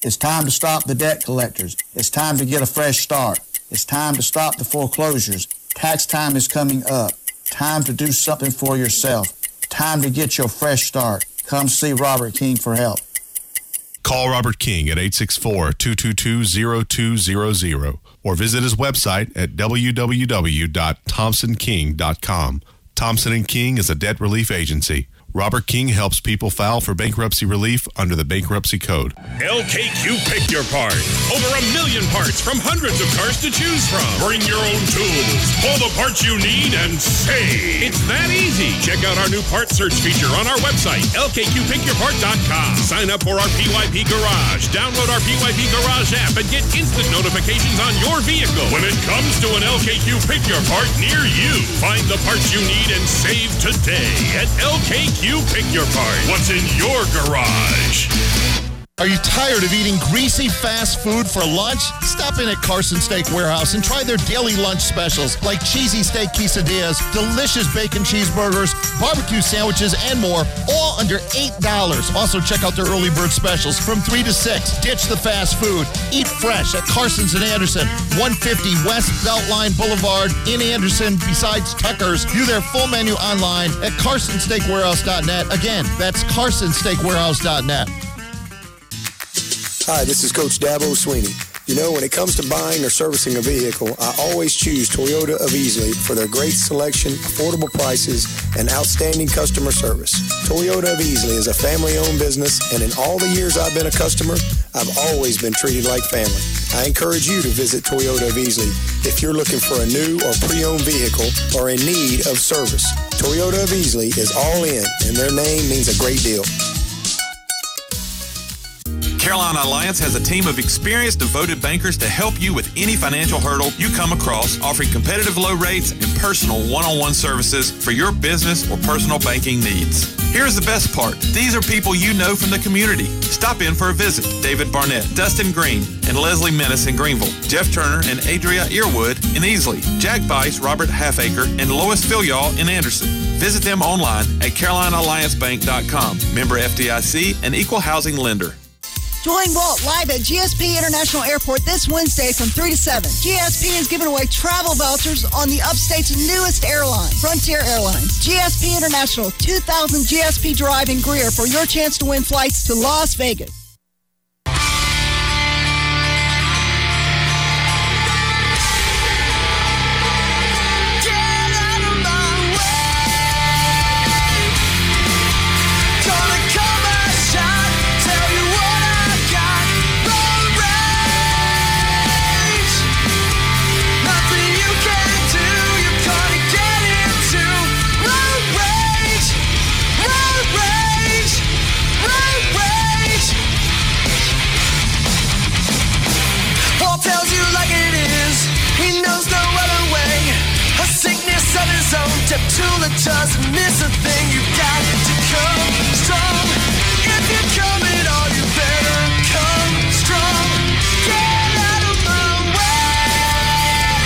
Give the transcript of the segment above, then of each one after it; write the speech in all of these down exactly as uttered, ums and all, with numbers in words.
It's time to stop the debt collectors. It's time to get a fresh start. It's time to stop the foreclosures. Tax time is coming up. Time to do something for yourself. Time to get your fresh start. Come see Robert King for help. Call Robert King at eight six four, two two two, zero two zero zero or visit his website at w w w dot thompson king dot com. Thompson and King is a debt relief agency. Robert King helps people file for bankruptcy relief under the Bankruptcy Code. L K Q Pick Your Part. Over a million parts from hundreds of cars to choose from. Bring your own tools. Pull the parts you need and save. It's that easy. Check out our new part search feature on our website, L K Q pick your part dot com. Sign up for our P Y P Garage. Download our P Y P Garage app and get instant notifications on your vehicle when it comes to an L K Q Pick Your Part near you. Find the parts you need and save today at L K Q Pick Your Part. What's in your garage? Are you tired of eating greasy fast food for lunch? Stop in at Carson Steak Warehouse and try their daily lunch specials like cheesy steak quesadillas, delicious bacon cheeseburgers, barbecue sandwiches, and more, all under eight dollars. Also, check out their early bird specials from three to six. Ditch the fast food. Eat fresh at Carson's in Anderson, one fifty West Beltline Boulevard in Anderson, besides Tucker's. View their full menu online at carson steak warehouse dot net. Again, that's carson steak warehouse dot net. Hi, this is Coach Dabo Sweeney. You know, when it comes to buying or servicing a vehicle, I always choose Toyota of Easley for their great selection, affordable prices, and outstanding customer service. Toyota of Easley is a family-owned business, and in all the years I've been a customer, I've always been treated like family. I encourage you to visit Toyota of Easley if you're looking for a new or pre-owned vehicle or in need of service. Toyota of Easley is all in, and their name means a great deal. Carolina Alliance has a team of experienced, devoted bankers to help you with any financial hurdle you come across, offering competitive low rates and personal one-on-one services for your business or personal banking needs. Here's the best part. These are people you know from the community. Stop in for a visit. David Barnett, Dustin Green, and Leslie Menace in Greenville, Jeff Turner and Adria Earwood in Easley, Jack Bice, Robert Halfacre, and Lois Filial in Anderson. Visit them online at carolina alliance bank dot com. Member F D I C and equal housing lender. Join Walt live at G S P International Airport this Wednesday from three to seven. G S P is giving away travel vouchers on the upstate's newest airline, Frontier Airlines. G S P International, two thousand G S P Drive in Greer for your chance to win flights to Las Vegas. Tula doesn't miss a thing. You got to come strong. If you're coming on, you better come strong. Get out of my way.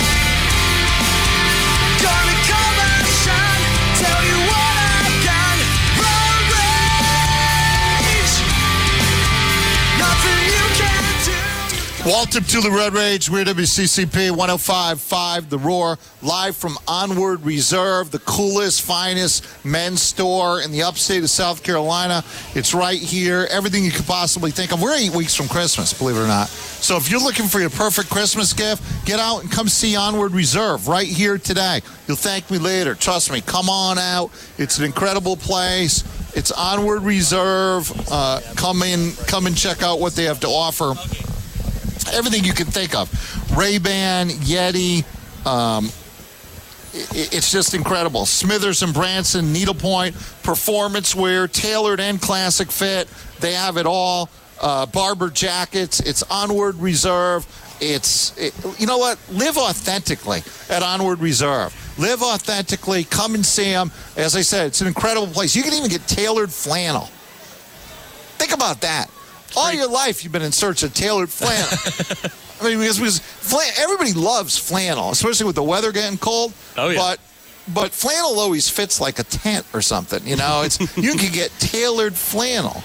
Gonna come and shine. Tell you what I've got. Road rage. Nothing you can do. Walter Tula Road Rage, We're W C C P one oh five point five, The Roar, live from Onward Reserve, the coolest, finest men's store in the upstate of South Carolina. It's right here. Everything you could possibly think of. We're eight weeks from Christmas, believe it or not. So if you're looking for your perfect Christmas gift, get out and come see Onward Reserve right here today. You'll thank me later. Trust me. Come on out. It's an incredible place. It's Onward Reserve. Uh, come in, come and check out what they have to offer. Everything you can think of. Ray-Ban, Yeti, um, it, it's just incredible. Smithers and Branson, Needlepoint, performance wear, tailored and classic fit. They have it all. Uh, Barber jackets. It's Onward Reserve. It's, it, you know what? Live authentically at Onward Reserve. Live authentically. Come and see them. As I said, it's an incredible place. You can even get tailored flannel. Think about that. All your life, you've been in search of tailored flannel. I mean, because, because flan- everybody loves flannel, especially with the weather getting cold. Oh, yeah. But, but flannel always fits like a tent or something, you know. It's you can get tailored flannel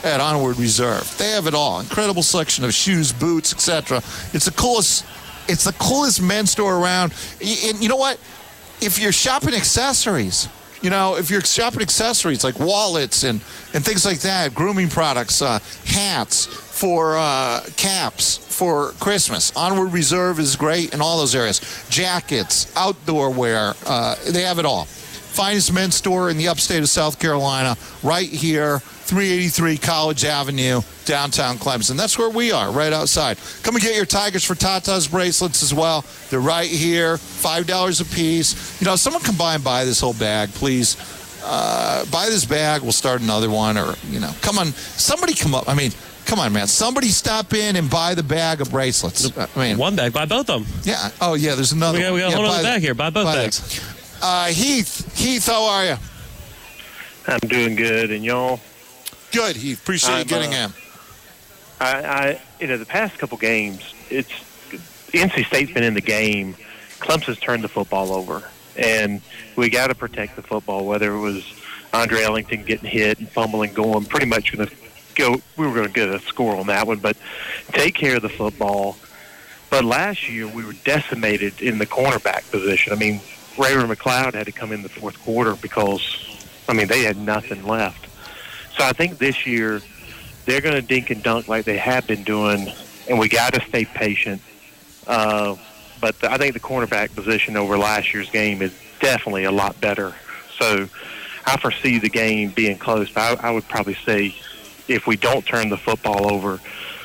at Onward Reserve. They have it all. Incredible selection of shoes, boots, et cetera. It's the coolest. It's the coolest men's store around. And you know what? If you're shopping accessories, you know, if you're shopping accessories like wallets and, and things like that, grooming products, uh, hats for uh, caps for Christmas, Onward Reserve is great in all those areas. Jackets, outdoor wear, uh, they have it all. Finest men's store in the upstate of South Carolina, right here, three eighty-three College Avenue, downtown Clemson. That's where we are, right outside. Come and get your Tigers for Tatas bracelets as well. They're right here, five dollars a piece. You know, someone come by and buy this whole bag, please. Uh, buy this bag, we'll start another one, or, you know, come on. Somebody come up. I mean, come on, man. Somebody stop in and buy the bag of bracelets. I mean, one bag, buy both of them. Yeah. Oh, yeah, there's another we got, we got one. a whole Yeah, other bag the, here. Buy both buy bags. The, uh, Heath, Heath, how are you? I'm doing good, and y'all? Good, Heath. Appreciate I'm, you getting uh, in. I, I, you know, the past couple games, it's N C State's been in the game. Clemson's turned the football over, and we got to protect the football. Whether it was Andre Ellington getting hit and fumbling, going, pretty much going to go. We were going to get a score on that one, but take care of the football. But last year we were decimated in the cornerback position. I mean, Raymond McLeod had to come in the fourth quarter because, I mean, they had nothing left. So I think this year they're going to dink and dunk like they have been doing, and we got to stay patient. Uh, but the, I think the cornerback position over last year's game is definitely a lot better. So I foresee the game being close. But I, I would probably say if we don't turn the football over,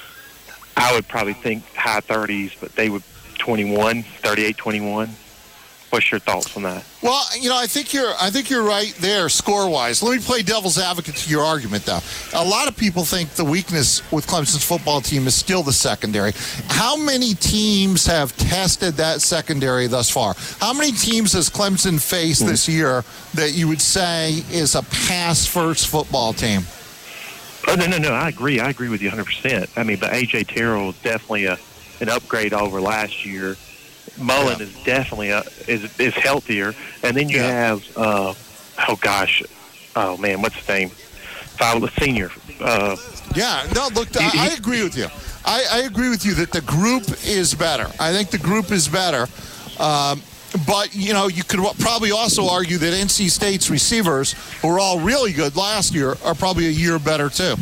I would probably think high thirties, but they would twenty-one, thirty-eight twenty-one. What's your thoughts on that? Well, you know, I think you're I think you're right there score-wise. Let me play devil's advocate to your argument, though. A lot of people think the weakness with Clemson's football team is still the secondary. How many teams have tested that secondary thus far? How many teams has Clemson faced this year that you would say is a pass-first football team? Oh, no, no, no. I agree. I agree with you one hundred percent. I mean, but A J. Terrell is definitely a, an upgrade over last year. Mullen yeah. is definitely a, is is healthier, and then you yeah. have uh, oh gosh, oh man, what's his name? Fowler Senior. Uh, yeah, no, look, I, I agree with you. I, I agree with you that the group is better. I think the group is better, um, but you know, you could probably also argue that N C State's receivers, who were all really good last year, are probably a year better too.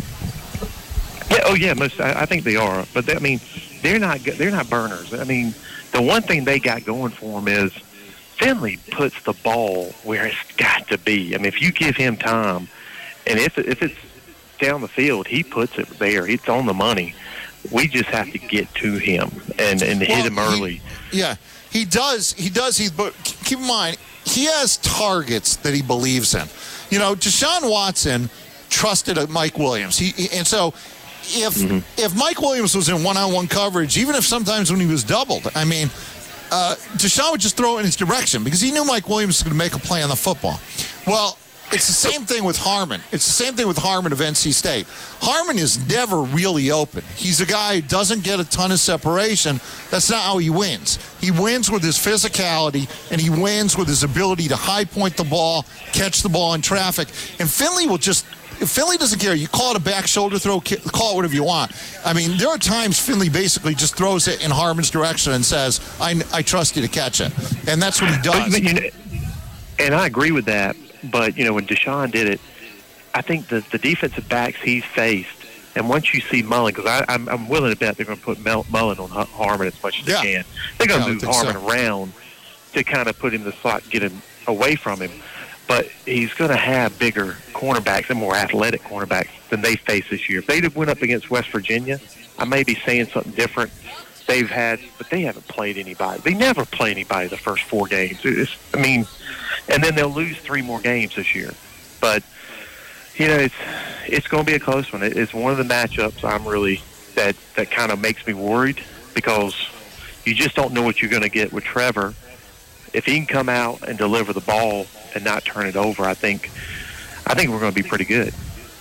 Yeah, oh yeah, most I, I think they are, but they, I mean, they're not they're not burners. I mean. The one thing they got going for them is Finley puts the ball where it's got to be. I mean, if you give him time, and if if it's down the field, he puts it there. It's on the money. We just have to get to him and, and well, hit him early. He, yeah, he does. He does. He, but keep in mind, he has targets that he believes in. You know, Deshaun Watson trusted Mike Williams. He and so. If mm-hmm. if Mike Williams was in one-on-one coverage, even if sometimes when he was doubled, I mean, uh, Deshaun would just throw it in his direction because he knew Mike Williams was going to make a play on the football. Well, it's the same thing with Harmon. It's the same thing with Harmon of N C State. Harmon is never really open. He's a guy who doesn't get a ton of separation. That's not how he wins. He wins with his physicality, and he wins with his ability to high point the ball, catch the ball in traffic. And Finley will just... If Finley doesn't care, you call it a back shoulder throw, call it whatever you want. I mean, there are times Finley basically just throws it in Harmon's direction and says, I, I trust you to catch it. And that's what he does. But, you know, and I agree with that. But, you know, when Deshaun did it, I think the, the defensive backs he's faced, and once you see Mullen, because I'm, I'm willing to bet they're going to put Mullen on Harmon as much as yeah. they can. They're going to yeah, move Harmon so. around to kind of put him in the slot, get him away from him. But he's going to have bigger cornerbacks and more athletic cornerbacks than they face this year. If they'd have went up against West Virginia, I may be saying something different. They've had, but they haven't played anybody. They never play anybody the first four games. It's, I mean, and then they'll lose three more games this year. But, you know, it's it's going to be a close one. It's one of the matchups I'm really, that, that kind of makes me worried because you just don't know what you're going to get with Trevor. If he can come out and deliver the ball and not turn it over, I think I think we're going to be pretty good.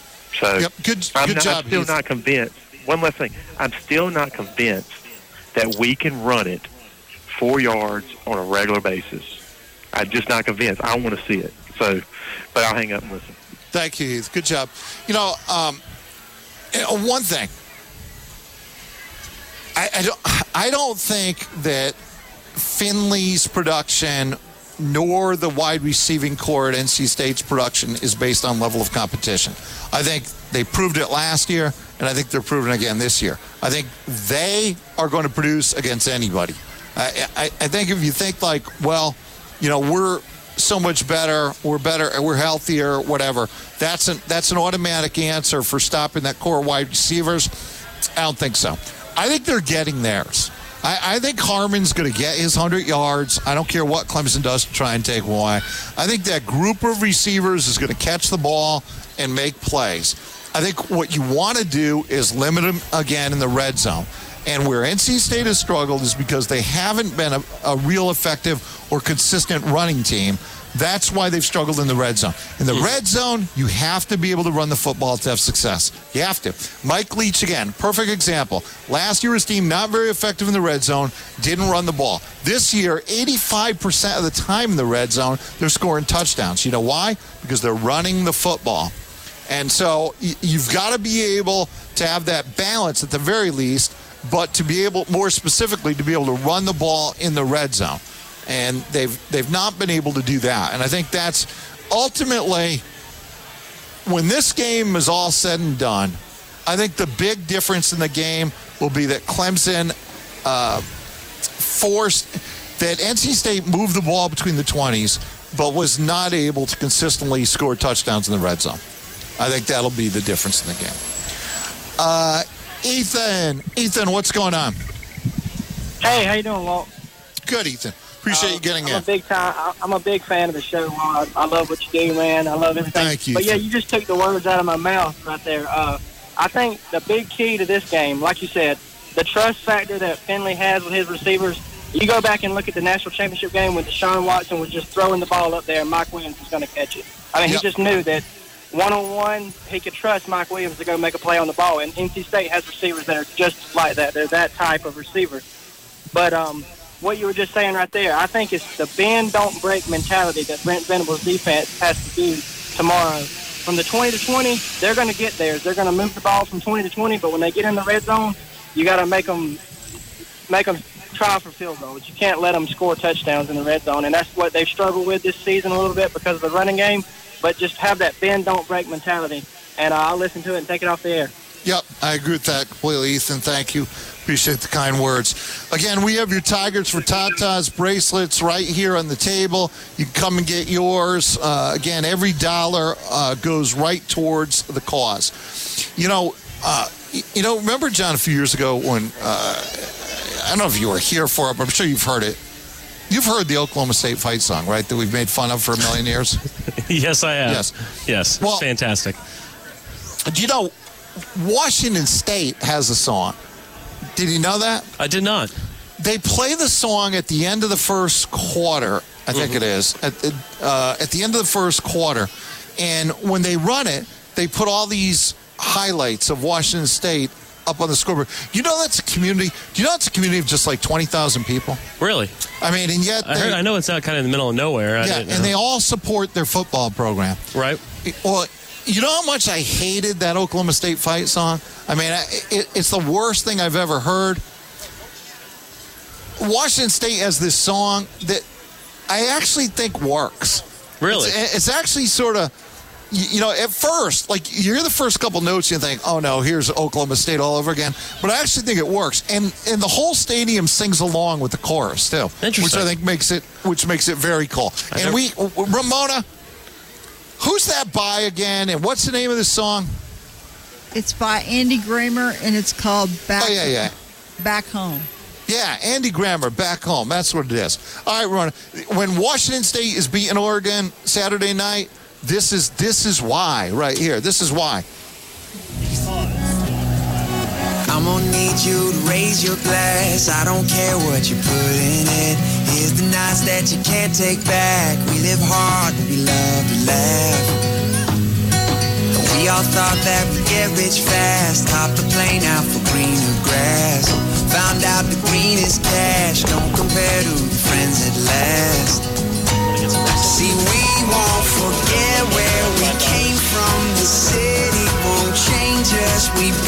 So yep, good, I'm, good not, job, I'm still Heath. not convinced. One last thing. I'm still not convinced that we can run it four yards on a regular basis. I'm just not convinced. I want to see it. So, but I'll hang up and listen. Thank you, Heath. Good job. You know, um, uh, one thing. I, I don't. I don't think that Finley's production nor the wide receiving core at N C State's production is based on level of competition. I think they proved it last year, and I think they're proving it again this year. I think they are going to produce against anybody. I, I, I think if you think like, well, you know, we're so much better, we're better, we're healthier, whatever, that's an, that's an automatic answer for stopping that core wide receivers. I don't think so. I think they're getting theirs. I, I think Harmon's going to get his one hundred yards. I don't care what Clemson does to try and take away. I think that group of receivers is going to catch the ball and make plays. I think what you want to do is limit them again in the red zone. And where N C State has struggled is because they haven't been a, a real effective or consistent running team. That's why they've struggled in the red zone. In the red zone, you have to be able to run the football to have success. You have to. Mike Leach, again, perfect example. Last year, his team not very effective in the red zone, didn't run the ball. This year, eighty-five percent of the time in the red zone, they're scoring touchdowns. You know why? Because they're running the football. And so you've got to be able to have that balance at the very least, but to be able, more specifically, to be able to run the ball in the red zone. And they've they've not been able to do that. And I think that's ultimately, when this game is all said and done, I think the big difference in the game will be that Clemson uh, forced, that N C State moved the ball between the twenties, but was not able to consistently score touchdowns in the red zone. I think that'll be the difference in the game. Uh, Ethan, Ethan, what's going on? Hey, how you doing, Walt? Good, Ethan. Appreciate uh, you getting I'm in. A big time, I'm a big fan of the show. I, I love what you do, man. I love everything. Thank you. But, yeah, you just took the words out of my mouth right there. Uh, I think the big key to this game, like you said, the trust factor that Finley has with his receivers. You go back and look at the national championship game when Deshaun Watson was just throwing the ball up there and Mike Williams was going to catch it. I mean, yep. He just knew that one-on-one, he could trust Mike Williams to go make a play on the ball. And N C State has receivers that are just like that. They're that type of receiver. But um, what you were just saying right there, I think it's the bend, don't break mentality that Brent Venables' defense has to do tomorrow. From the twenty to twenty, they're going to get theirs. They're going to move the ball from twenty to twenty, but when they get in the red zone, you got to make them make them try for field goals. You can't let them score touchdowns in the red zone, and that's what they've struggled with this season a little bit because of the running game. But just have that bend, don't break mentality, and uh, I'll listen to it and take it off the air. Yep, I agree with that completely, Ethan. Thank you. Appreciate the kind words. Again, we have your Tigers for Tatas bracelets right here on the table. You can come and get yours. Uh, again, every dollar uh, goes right towards the cause. You know, uh, you know. Remember, John, a few years ago when uh, I don't know if you were here for it, but I'm sure you've heard it. You've heard the Oklahoma State fight song, right? That we've made fun of for a million years. Yes, I have. Yes, yes. Well, fantastic. Do you know Washington State has a song? Did you know that? I did not. They play the song at the end of the first quarter, I think mm-hmm. it is, at, uh, at the end of the first quarter. And when they run it, they put all these highlights of Washington State up on the scoreboard. You know that's a community? Do you know it's a community of just like twenty thousand people? Really? I mean, and yet... They, I, heard, I know it's out kind of in the middle of nowhere. I yeah, and know. They all support their football program. Right. Well, you know how much I hated that Oklahoma State fight song? I mean, it, it's the worst thing I've ever heard. Washington State has this song that I actually think works. Really? It's, it's actually sort of, you know, at first, like, you hear the first couple notes, you think, oh, no, here's Oklahoma State all over again. But I actually think it works. And and the whole stadium sings along with the chorus, too. Interesting. Which I think makes it, which makes it very cool. I and never... we, Ramona... Who's that by again, and what's the name of this song? It's by Andy Grammer, and it's called Back, oh, yeah, yeah. Back Home. Yeah, Andy Grammer, Back Home. That's what it is. All right, Ron. When Washington State is beating Oregon Saturday night, this is this is why right here. This is why. I'm gonna need you to raise your glass. I don't care what you put in it. Here's the nights that you can't take back. We live hard, but we love to laugh. We all thought that we'd get rich fast. Hopped the plane out for greener grass. Found out the green is cash. Don't compare to the friends that last. See, we won't forget where we came from. The city won't change us. We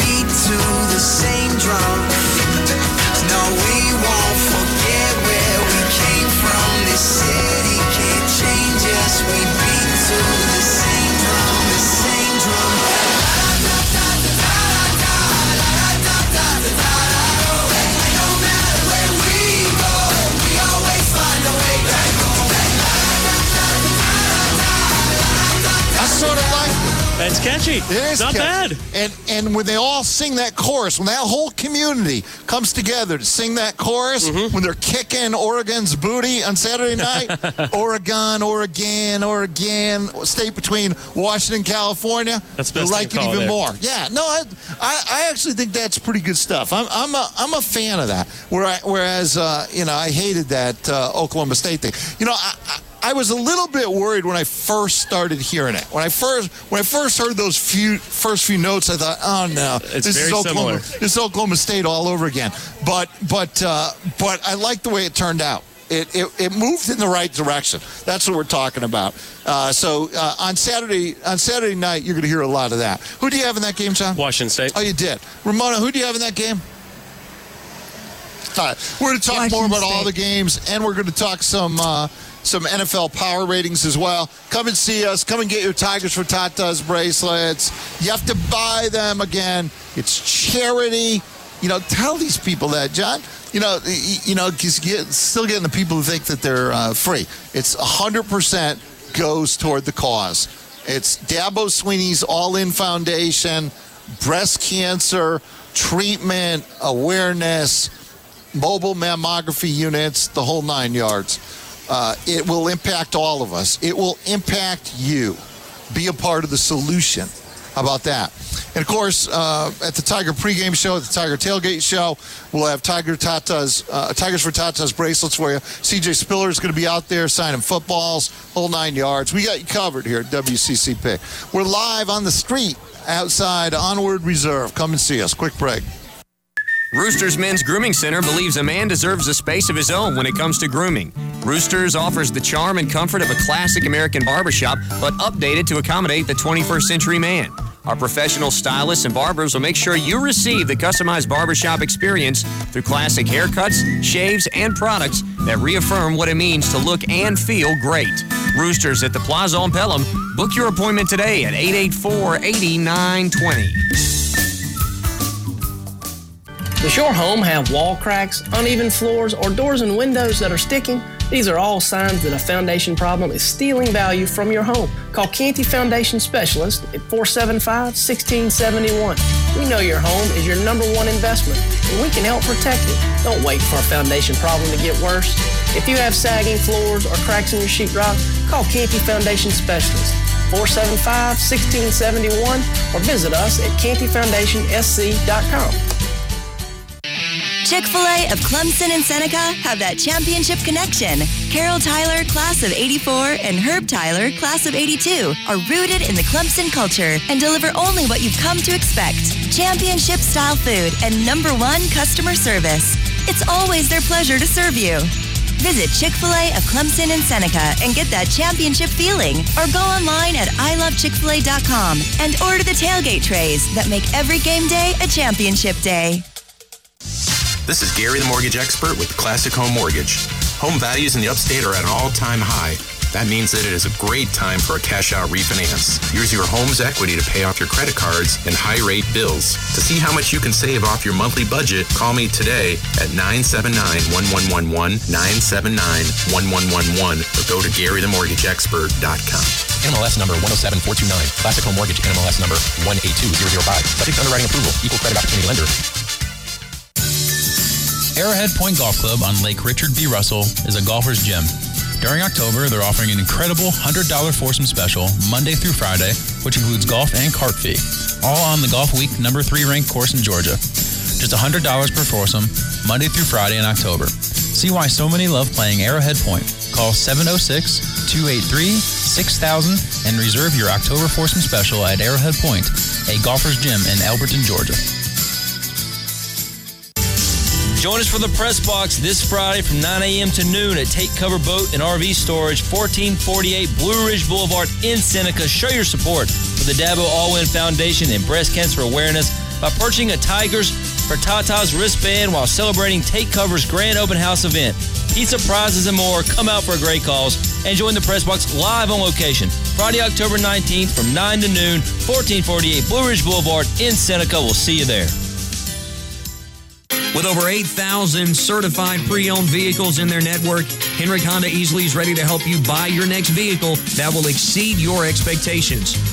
it's catchy. It is not catchy. bad. And and when they all sing that chorus, when that whole community comes together to sing that chorus, mm-hmm. when they're kicking Oregon's booty on Saturday night, Oregon, Oregon, Oregon, state between Washington, California, that's they like it even there. more. Yeah, no, I, I I actually think that's pretty good stuff. I'm I'm a I'm a fan of that. Whereas uh, you know, I hated that uh, Oklahoma State thing. You know, I, I I was a little bit worried when I first started hearing it. When I first when I first heard those few first few notes, I thought, "Oh no, it's this very is Oklahoma, similar. this is Oklahoma State all over again." But but uh, but I like the way it turned out. It, it it moved in the right direction. That's what we're talking about. Uh, so uh, on Saturday on Saturday night, you're going to hear a lot of that. Who do you have in that game, John? Washington State. Oh, you did. Ramona, who do you have in that game? All right, we're going to talk Washington more about State. all the games, and we're going to talk some. Uh, Some N F L power ratings as well. Come and see us. Come and get your Tigers for Tatas bracelets. You have to buy them again. It's charity. You know, tell these people that, John. You know, you know, cause get, still getting the people who think that they're uh, free. It's one hundred percent goes toward the cause. It's Dabo Sweeney's All-In Foundation, breast cancer, treatment, awareness, mobile mammography units, the whole nine yards. Uh, it will impact all of us. It will impact you. Be a part of the solution. How about that? And, of course, uh, at the Tiger pregame show, at the Tiger tailgate show, we'll have Tiger Tatas, uh, Tigers for Tatas bracelets for you. C J Spiller is going to be out there signing footballs, whole nine yards. We got you covered here at W C C P. We're live on the street outside Onward Reserve. Come and see us. Quick break. Roosters Men's Grooming Center believes a man deserves a space of his own when it comes to grooming. Roosters offers the charm and comfort of a classic American barbershop, but updated to accommodate the twenty-first century man. Our professional stylists and barbers will make sure you receive the customized barbershop experience through classic haircuts, shaves, and products that reaffirm what it means to look and feel great. Roosters at the Plaza on Pelham. Book your appointment today at eight eight four, eight nine two zero. Does your home have wall cracks, uneven floors, or doors and windows that are sticking? These are all signs that a foundation problem is stealing value from your home. Call Canty Foundation Specialist at four seven five, one six seven one. We know your home is your number one investment, and we can help protect it. Don't wait for a foundation problem to get worse. If you have sagging floors or cracks in your sheetrock, call Canty Foundation Specialist, four seven five, one six seven one, or visit us at canty foundation s c dot com. Chick-fil-A of Clemson and Seneca have that championship connection. Carol Tyler, class of eighty-four, and Herb Tyler, class of eighty-two, are rooted in the Clemson culture and deliver only what you've come to expect. Championship-style food and number one customer service. It's always their pleasure to serve you. Visit Chick-fil-A of Clemson and Seneca and get that championship feeling, or go online at i love chick fil a dot com and order the tailgate trays that make every game day a championship day. This is Gary the Mortgage Expert with Classic Home Mortgage. Home values in the upstate are at an all-time high. That means that it is a great time for a cash-out refinance. Use your home's equity to pay off your credit cards and high-rate bills. To see how much you can save off your monthly budget, call me today at nine seven nine, one one one one, nine seven nine, one one one one, or go to gary the mortgage expert dot com. N M L S number one oh seven four two nine. Classic Home Mortgage, N M L S number one eight two zero zero five. Subject to underwriting approval. Equal credit opportunity lender. Arrowhead Point Golf Club on Lake Richard B. Russell is a golfer's gym. During October, they're offering an incredible one hundred dollars foursome special Monday through Friday, which includes golf and cart fee, all on the Golf Week number three ranked course in Georgia. Just one hundred dollars per foursome, Monday through Friday in October. See why so many love playing Arrowhead Point. Call seven oh six, two eight three, six thousand and reserve your October foursome special at Arrowhead Point, a golfer's gym in Elberton, Georgia. Join us for the Press Box this Friday from nine a.m. to noon at Take Cover Boat and R V Storage, fourteen forty-eight Blue Ridge Boulevard in Seneca. Show your support for the Dabo All-Win Foundation and Breast Cancer Awareness by purchasing a Tigers for Tatas wristband while celebrating Take Cover's grand open house event. Pizza, prizes, and more. Come out for a great cause and join the Press Box live on location Friday, October nineteenth from nine to noon, fourteen forty-eight Blue Ridge Boulevard in Seneca. We'll see you there. With over eight thousand certified pre-owned vehicles in their network, Henrik Honda easily is ready to help you buy your next vehicle that will exceed your expectations.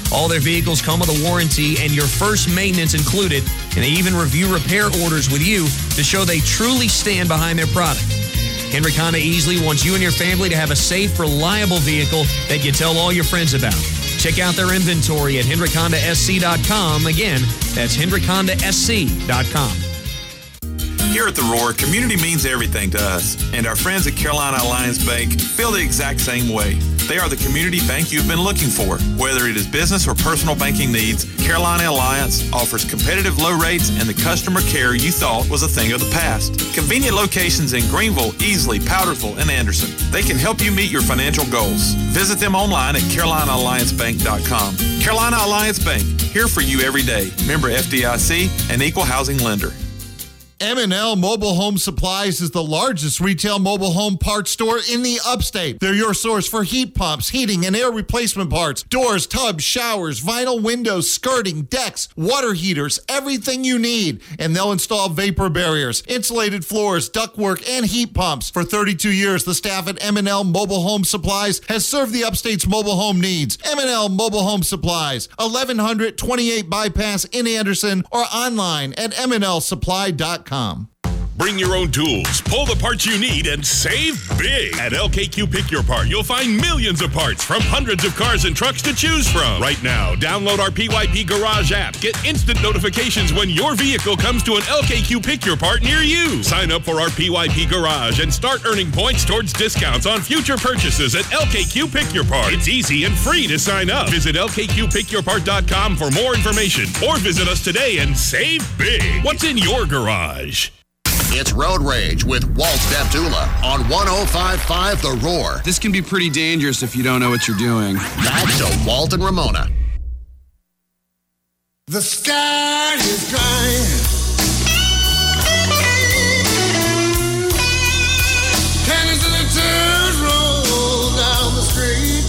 All their vehicles come with a warranty and your first maintenance included, and they even review repair orders with you to show they truly stand behind their product. Hendrick Honda Easley wants you and your family to have a safe, reliable vehicle that you tell all your friends about. Check out their inventory at hendrick honda s c dot com. Again, that's hendrick honda s c dot com. Here at The Roar, community means everything to us, and our friends at Carolina Alliance Bank feel the exact same way. They are the community bank you've been looking for. Whether it is business or personal banking needs, Carolina Alliance offers competitive low rates and the customer care you thought was a thing of the past. Convenient locations in Greenville, Easley, Powderville, and Anderson. They can help you meet your financial goals. Visit them online at carolina alliance bank dot com. Carolina Alliance Bank, here for you every day. Member F D I C, an equal housing lender. M and L Mobile Home Supplies is the largest retail mobile home parts store in the upstate. They're your source for heat pumps, heating, and air replacement parts, doors, tubs, showers, vinyl windows, skirting, decks, water heaters, everything you need. And they'll install vapor barriers, insulated floors, ductwork, and heat pumps. For thirty-two years, the staff at M and L Mobile Home Supplies has served the upstate's mobile home needs. M and L Mobile Home Supplies, eleven hundred twenty-eight Bypass in Anderson, or online at m n l supply dot com. Bring your own tools, pull the parts you need, and save big. At L K Q Pick Your Part, you'll find millions of parts from hundreds of cars and trucks to choose from. Right now, download our P Y P Garage app. Get instant notifications when your vehicle comes to an L K Q Pick Your Part near you. Sign up for our P Y P Garage and start earning points towards discounts on future purchases at L K Q Pick Your Part. It's easy and free to sign up. Visit L K Q pick your part dot com for more information, or visit us today and save big. What's in your garage? It's Road Rage with Walt Deptula on one oh five point five The Roar. This can be pretty dangerous if you don't know what you're doing. Back to Walt and Ramona. The sky is crying. Pennies and the tears roll down the street.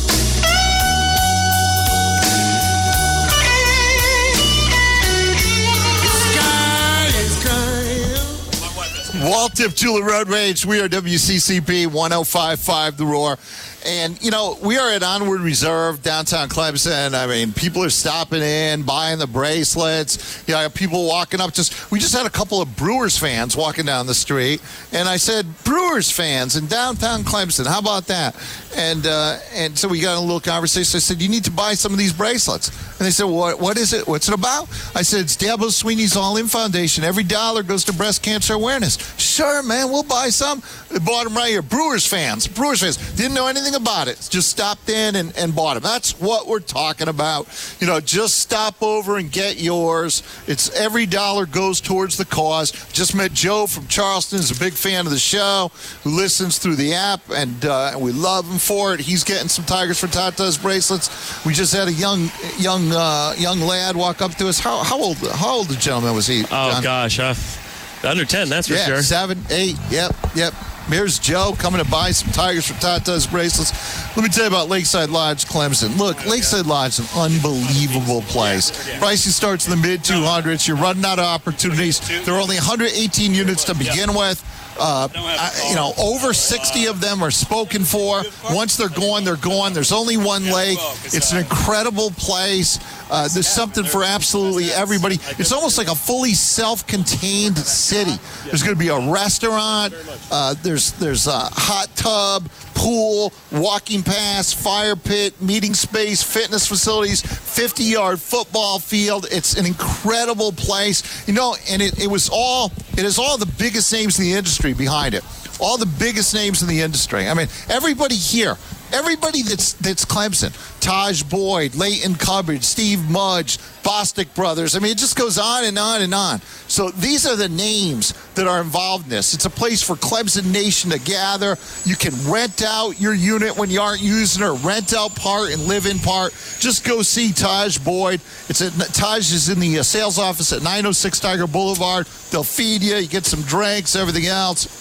Walt Deptula Road Rage. We are W C C P one oh five point five The Roar. And, you know, we are at Onward Reserve, downtown Clemson. I mean, people are stopping in, buying the bracelets. You know, people walking up. Just We just had a couple of Brewers fans walking down the street. And I said, Brewers fans in downtown Clemson, how about that? And uh, and so we got a little conversation. I said, you need to buy some of these bracelets. And they said, what? what is it? What's it about? I said, it's Dabo Sweeney's All-In Foundation. Every dollar goes to breast cancer awareness. Sure, man, we'll buy some. They bought them right here. Brewers fans. Brewers fans. Didn't know anything about it. Just stopped in and, and bought them. That's what we're talking about. You know, just stop over and get yours. It's every dollar goes towards the cause. Just met Joe from Charleston. He's a big fan of the show, who listens through the app, and uh, we love him for it. He's getting some Tigers for Tatas bracelets. We just had a young young uh, young lad walk up to us. How, how old how old the gentleman was he? Oh, John? gosh. Uh, under ten, that's for yeah, sure. Seven, eight, yep, yep. Here's Joe coming to buy some Tigers for Tatas bracelets. Let me tell you about Lakeside Lodge, Clemson. Look, Lakeside Lodge is an unbelievable place. Pricing starts in the mid two hundreds. You're running out of opportunities. There are only one hundred eighteen units to begin with. Uh, I, you know, over sixty of them are spoken for. Once they're gone, they're gone. There's only one lake. It's an incredible place. Uh, there's something for absolutely everybody. It's almost like a fully self-contained city. There's going to be a restaurant. Uh, there's there's a hot tub, pool, walking pass, fire pit, meeting space, fitness facilities, fifty-yard football field. It's an incredible place. You know, and it, it was all, it is all the biggest names in the industry behind it. All the biggest names in the industry. I mean, everybody here, everybody that's that's Clemson, Taj Boyd, Leighton Cubbage, Steve Mudge, Bostic Brothers. I mean, it just goes on and on and on. So these are the names that are involved in this. It's a place for Clemson Nation to gather. You can rent out your unit when you aren't using it, rent out part and live in part. Just go see Taj Boyd. It's at, Taj is in the uh, sales office at nine oh six Tiger Boulevard. They'll feed you. You get some drinks, everything else.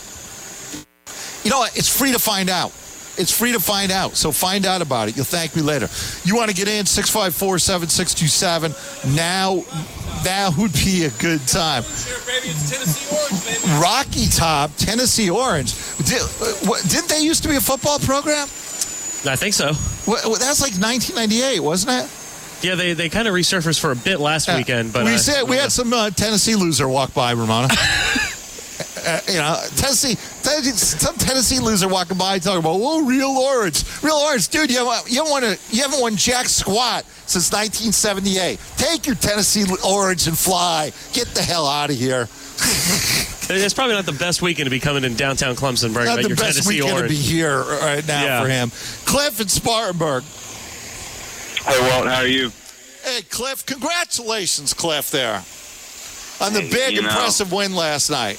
You know what? It's free to find out. It's free to find out. So find out about it. You'll thank me later. You want to get in? six five four, seven six two seven. Now, that would be a good time. Rocky Top, Tennessee Orange. Did, what, didn't they used to be a football program? I think so. Well, that's like nineteen ninety-eight, wasn't it? Yeah, they, they kind of resurfaced for a bit last Yeah. weekend, but we uh, said we had some uh, Tennessee loser walk by, Ramona. Uh, you know, Tennessee, Tennessee, some Tennessee loser walking by talking about, "Whoa, real orange, real orange, dude! You haven't, you haven't won a, you haven't won jack squat since nineteen seventy-eight. Take your Tennessee orange and fly. Get the hell out of here." It's probably not the best weekend to be coming in downtown Clemson, bragging Not about the your best Tennessee weekend orange. to be here right now Yeah. for him. Cliff in Spartanburg. Hey, Walt, how are you? Hey, Cliff, congratulations, Cliff, there on the Hey, big, you know. impressive win last night.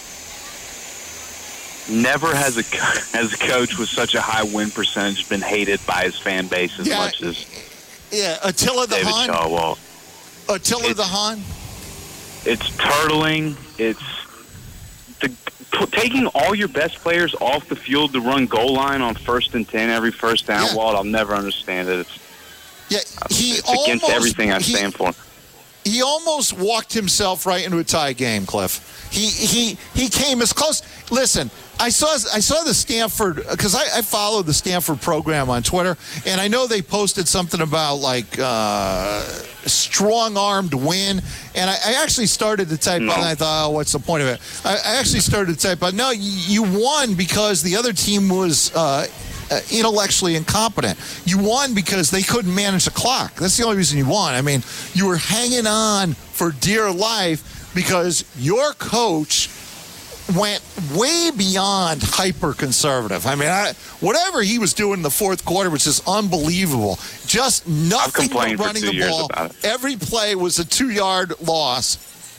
Never has a co- has a coach with such a high win percentage been hated by his fan base as Yeah. much as Yeah, Attila the David Hun. Shawwalt. Attila the Hun. It's turtling. It's the, p- taking all your best players off the field to run goal line on first and ten every first down. Yeah. Walt, I'll never understand it. It's, Yeah, he it's against almost, everything I he- stand for. He almost walked himself right into a tie game, Cliff. He he he came as close. Listen, I saw I saw the Stanford, because I, I follow the Stanford program on Twitter, and I know they posted something about like uh, strong-armed win, and I, I actually started to type, No. and I thought, oh, what's the point of it? I, I actually started to type, but no, you, you won because the other team was. Uh, Uh, intellectually incompetent. You won because they couldn't manage the clock. That's the only reason you won. I mean, you were hanging on for dear life because your coach went way beyond hyper conservative. I mean, I, whatever he was doing in the fourth quarter was just unbelievable. Just nothing but complained for running two the years ball. about it. Every play was a two-yard loss.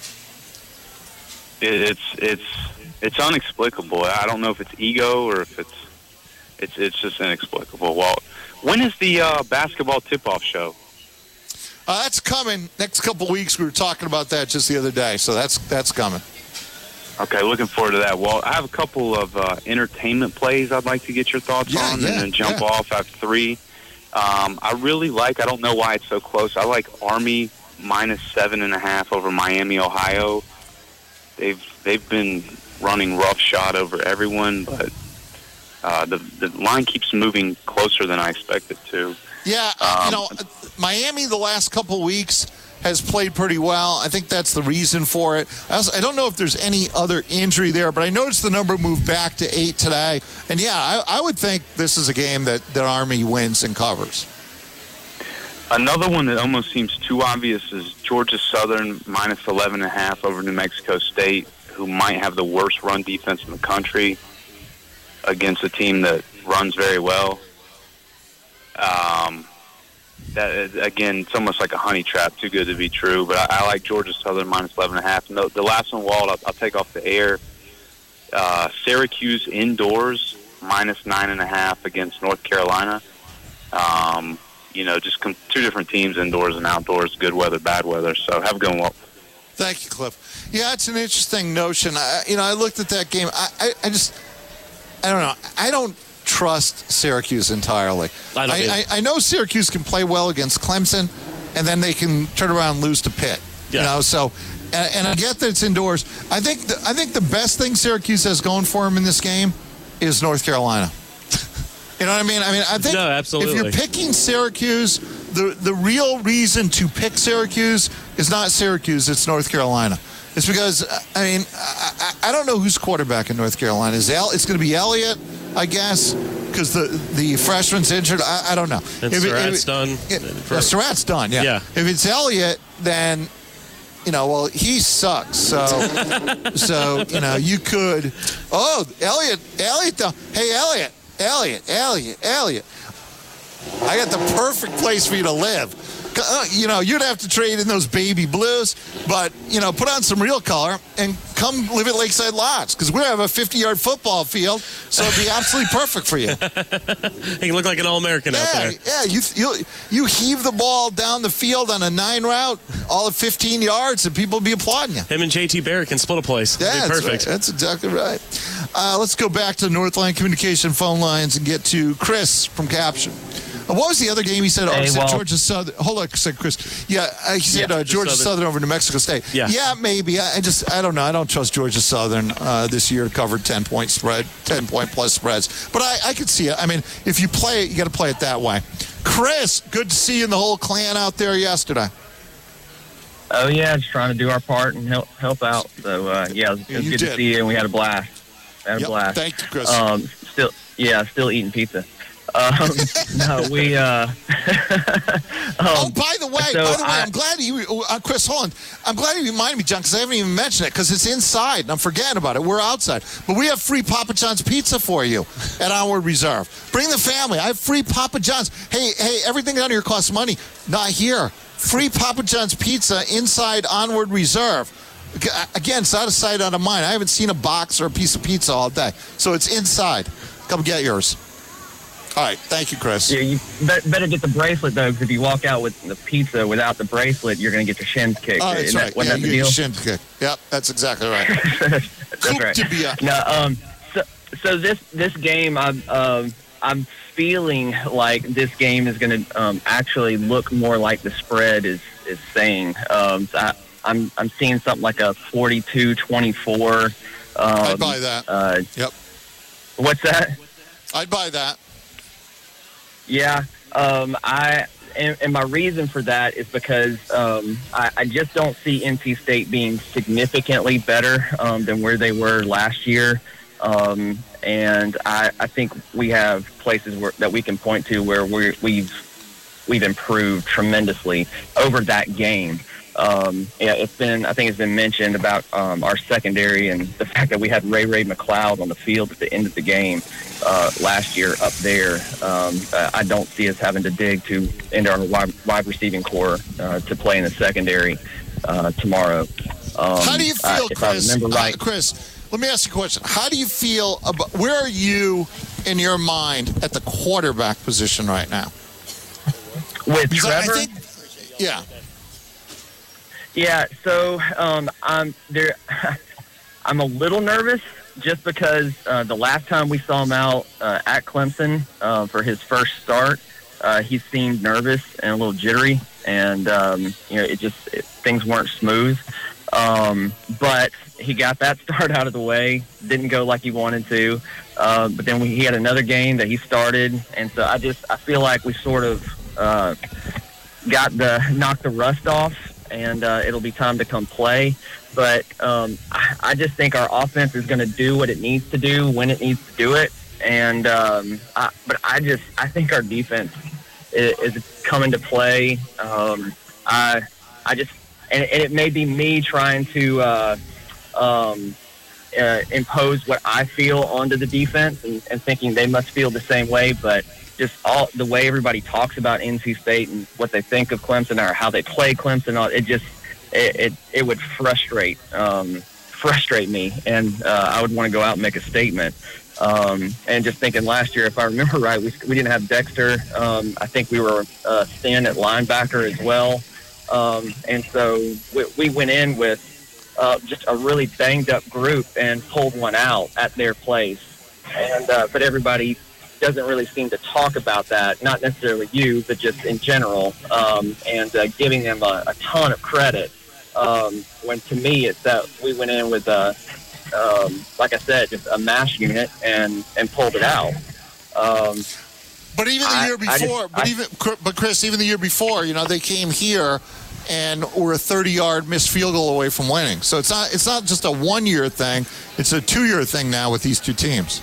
It, it's it's it's inexplicable. I don't know if it's ego or if it's it's it's just inexplicable. Walt, when is the uh, basketball tip-off show? Uh, that's coming next couple weeks. We were talking about that just the other day, so that's that's coming. Okay, looking forward to that. Well, I have a couple of uh, entertainment plays I'd like to get your thoughts Yeah, on yeah, and then jump yeah. off. I have three. Um, I really like, I don't know why it's so close, I like Army minus seven and a half over Miami, Ohio. They've they've been running roughshod over everyone, but uh, the, the line keeps moving closer than I expect it to. Yeah, uh, you Um, know, Miami the last couple weeks has played pretty well. I think that's the reason for it. I, also, I don't know if there's any other injury there, but I noticed the number moved back to eight today. And yeah, I, I would think this is a game that, that Army wins and covers. Another one that almost seems too obvious is Georgia Southern minus eleven and a half over New Mexico State, who might have the worst run defense in the country against a team that runs very well. Um, that is, again, it's almost like a honey trap, too good to be true. But I, I like Georgia Southern minus eleven and a half. And the, the last one, Walt, I'll, I'll take off the air. Uh, Syracuse indoors minus nine and a half against North Carolina. Um, you know, just com- two different teams, indoors and outdoors, good weather, bad weather. So have a good one, Walt. Thank you, Cliff. Yeah, it's an interesting notion. I, you know, I looked at that game. I, I, I just, I don't know. I don't trust Syracuse entirely. I don't I, either. I, I know Syracuse can play well against Clemson, and then they can turn around and lose to Pitt. Yeah. You know, so, and, and I get that it's indoors. I think the, I think the best thing Syracuse has going for them in this game is North Carolina. You know what I mean? I mean, I think No, absolutely. if you're picking Syracuse, the the real reason to pick Syracuse is not Syracuse, it's North Carolina. It's because, I mean, I, I, I don't know who's quarterback in North Carolina. Is El, it's going to be Elliott, I guess, because the, the freshman's injured. I, I don't know. And If it- if Surratt's it- done. Yeah, For- yeah, Surratt's done, yeah. Yeah. If it's Elliott, then, you know, well, he sucks. So, so you know, you could, oh, Elliott, Elliott, though. Hey, Elliott, Elliott, Elliott, Elliott. I got the perfect place for you to live. Uh, you know, you'd have to trade in those baby blues, but, you know, put on some real color and come live at Lakeside Lots, because we have a fifty-yard football field, so it'd be absolutely perfect for you. He look like an All-American out Yeah, there. yeah. You, you you heave the ball down the field on a nine route, all of fifteen yards, and people will be applauding you. Him and J T Barrett can split a place. Yeah, That'd be that's perfect. right. That's exactly right. Uh, let's go back to Northline Communication phone lines and get to Chris from Caption. Uh, what was the other game he said? Oh, Hey, he said well- Georgia Southern. Hold on a second, Chris. Yeah, uh, he said Yeah, uh, Georgia Southern. Southern over New Mexico State. Yeah. yeah, maybe. I, I just, I don't know. I don't trust Georgia Southern uh, this year to cover ten point spread, ten point plus spreads. But I, I could see it. I mean, if you play it, you got to play it that way. Chris, good to see you and the whole clan out there yesterday. Oh, yeah, just trying to do our part and help help out. So, uh, yeah, it was, it was You good did. to see you, and we had a blast. Had a Yep, blast. thank you, Chris. Um, still, yeah, still eating pizza. Um, no, we. Uh, um, oh, by the way, so by the way, I, I'm glad you, uh, Chris, hold on. I'm glad you reminded me, John, because I haven't even mentioned it because it's inside and I'm forgetting about it. We're outside, but we have free Papa John's pizza for you at Onward Reserve. Bring the family. I have free Papa John's. Hey, hey, everything down here costs money. Not here. Free Papa John's pizza inside Onward Reserve. Again, it's out of sight, out of mind. I haven't seen a box or a piece of pizza all day, so it's inside. Come get yours. All right, thank you, Chris. Yeah, you be- better get the bracelet, though, because if you walk out with the pizza without the bracelet, you're going to get your shins kicked. Oh, that's Isn't right. That, wasn't Yeah, that the you get deal? your shins kicked. Yep, that's exactly right. That's right. No, um, so, so this this game, I'm um, I'm feeling like this game is going to um, actually look more like the spread is is saying. Um, so I, I'm I'm seeing something like a forty-two twenty-four. Um, I'd buy that. Uh, yep. What's that? I'd buy that. Yeah, um, I and, and my reason for that is because um, I, I just don't see N C State being significantly better um, than where they were last year, um, and I, I think we have places where, that we can point to where we're, we've we've improved tremendously over that game. Um, yeah, it's been, I think it's been mentioned about um, our secondary and the fact that we had Ray Ray McLeod on the field at the end of the game uh, last year up there. Um, I don't see us having to dig to into our wide, wide receiving core uh, to play in the secondary uh, tomorrow. Um, How do you feel, uh, if Chris? I remember right, uh, Chris, let me ask you a question. How do you feel about where are you in your mind at the quarterback position right now? with Because I- I Trevor? think- yeah. Yeah, so um, I'm there. I'm a little nervous just because uh, the last time we saw him out uh, at Clemson uh, for his first start, uh, he seemed nervous and a little jittery, and um, you know, it just it, things weren't smooth. Um, but he got that start out of the way. Didn't go like he wanted to, uh, but then we, he had another game that he started, and so I just I feel like we sort of uh, got the knocked the rust off. And uh, it'll be time to come play. But um, I, I just think our offense is going to do what it needs to do when it needs to do it. And um, I, but I just I think our defense is, is coming to play. Um, I I just and, and it may be me trying to uh, um, uh, impose what I feel onto the defense and, and thinking they must feel the same way, but. Just all the way everybody talks about N C State and what they think of Clemson or how they play Clemson, it just it it, it would frustrate um, frustrate me, and uh, I would want to go out and make a statement. Um, and just thinking last year, if I remember right, we we didn't have Dexter. Um, I think we were uh, Stan at linebacker as well, um, and so we, we went in with uh, just a really banged up group and pulled one out at their place. And uh, but everybody doesn't really seem to talk about that, not necessarily you, but just in general, um, and uh, giving them a, a ton of credit. Um, when to me, it's that we went in with, a, um, like I said, just a mash unit and, and pulled it out. Um, But even the I- year I just- before, but I- even but Chris, even the year before, you know, they came here and were a thirty-yard missed field goal away from winning. So it's not it's not just a one-year thing; it's a two-year thing now with these two teams.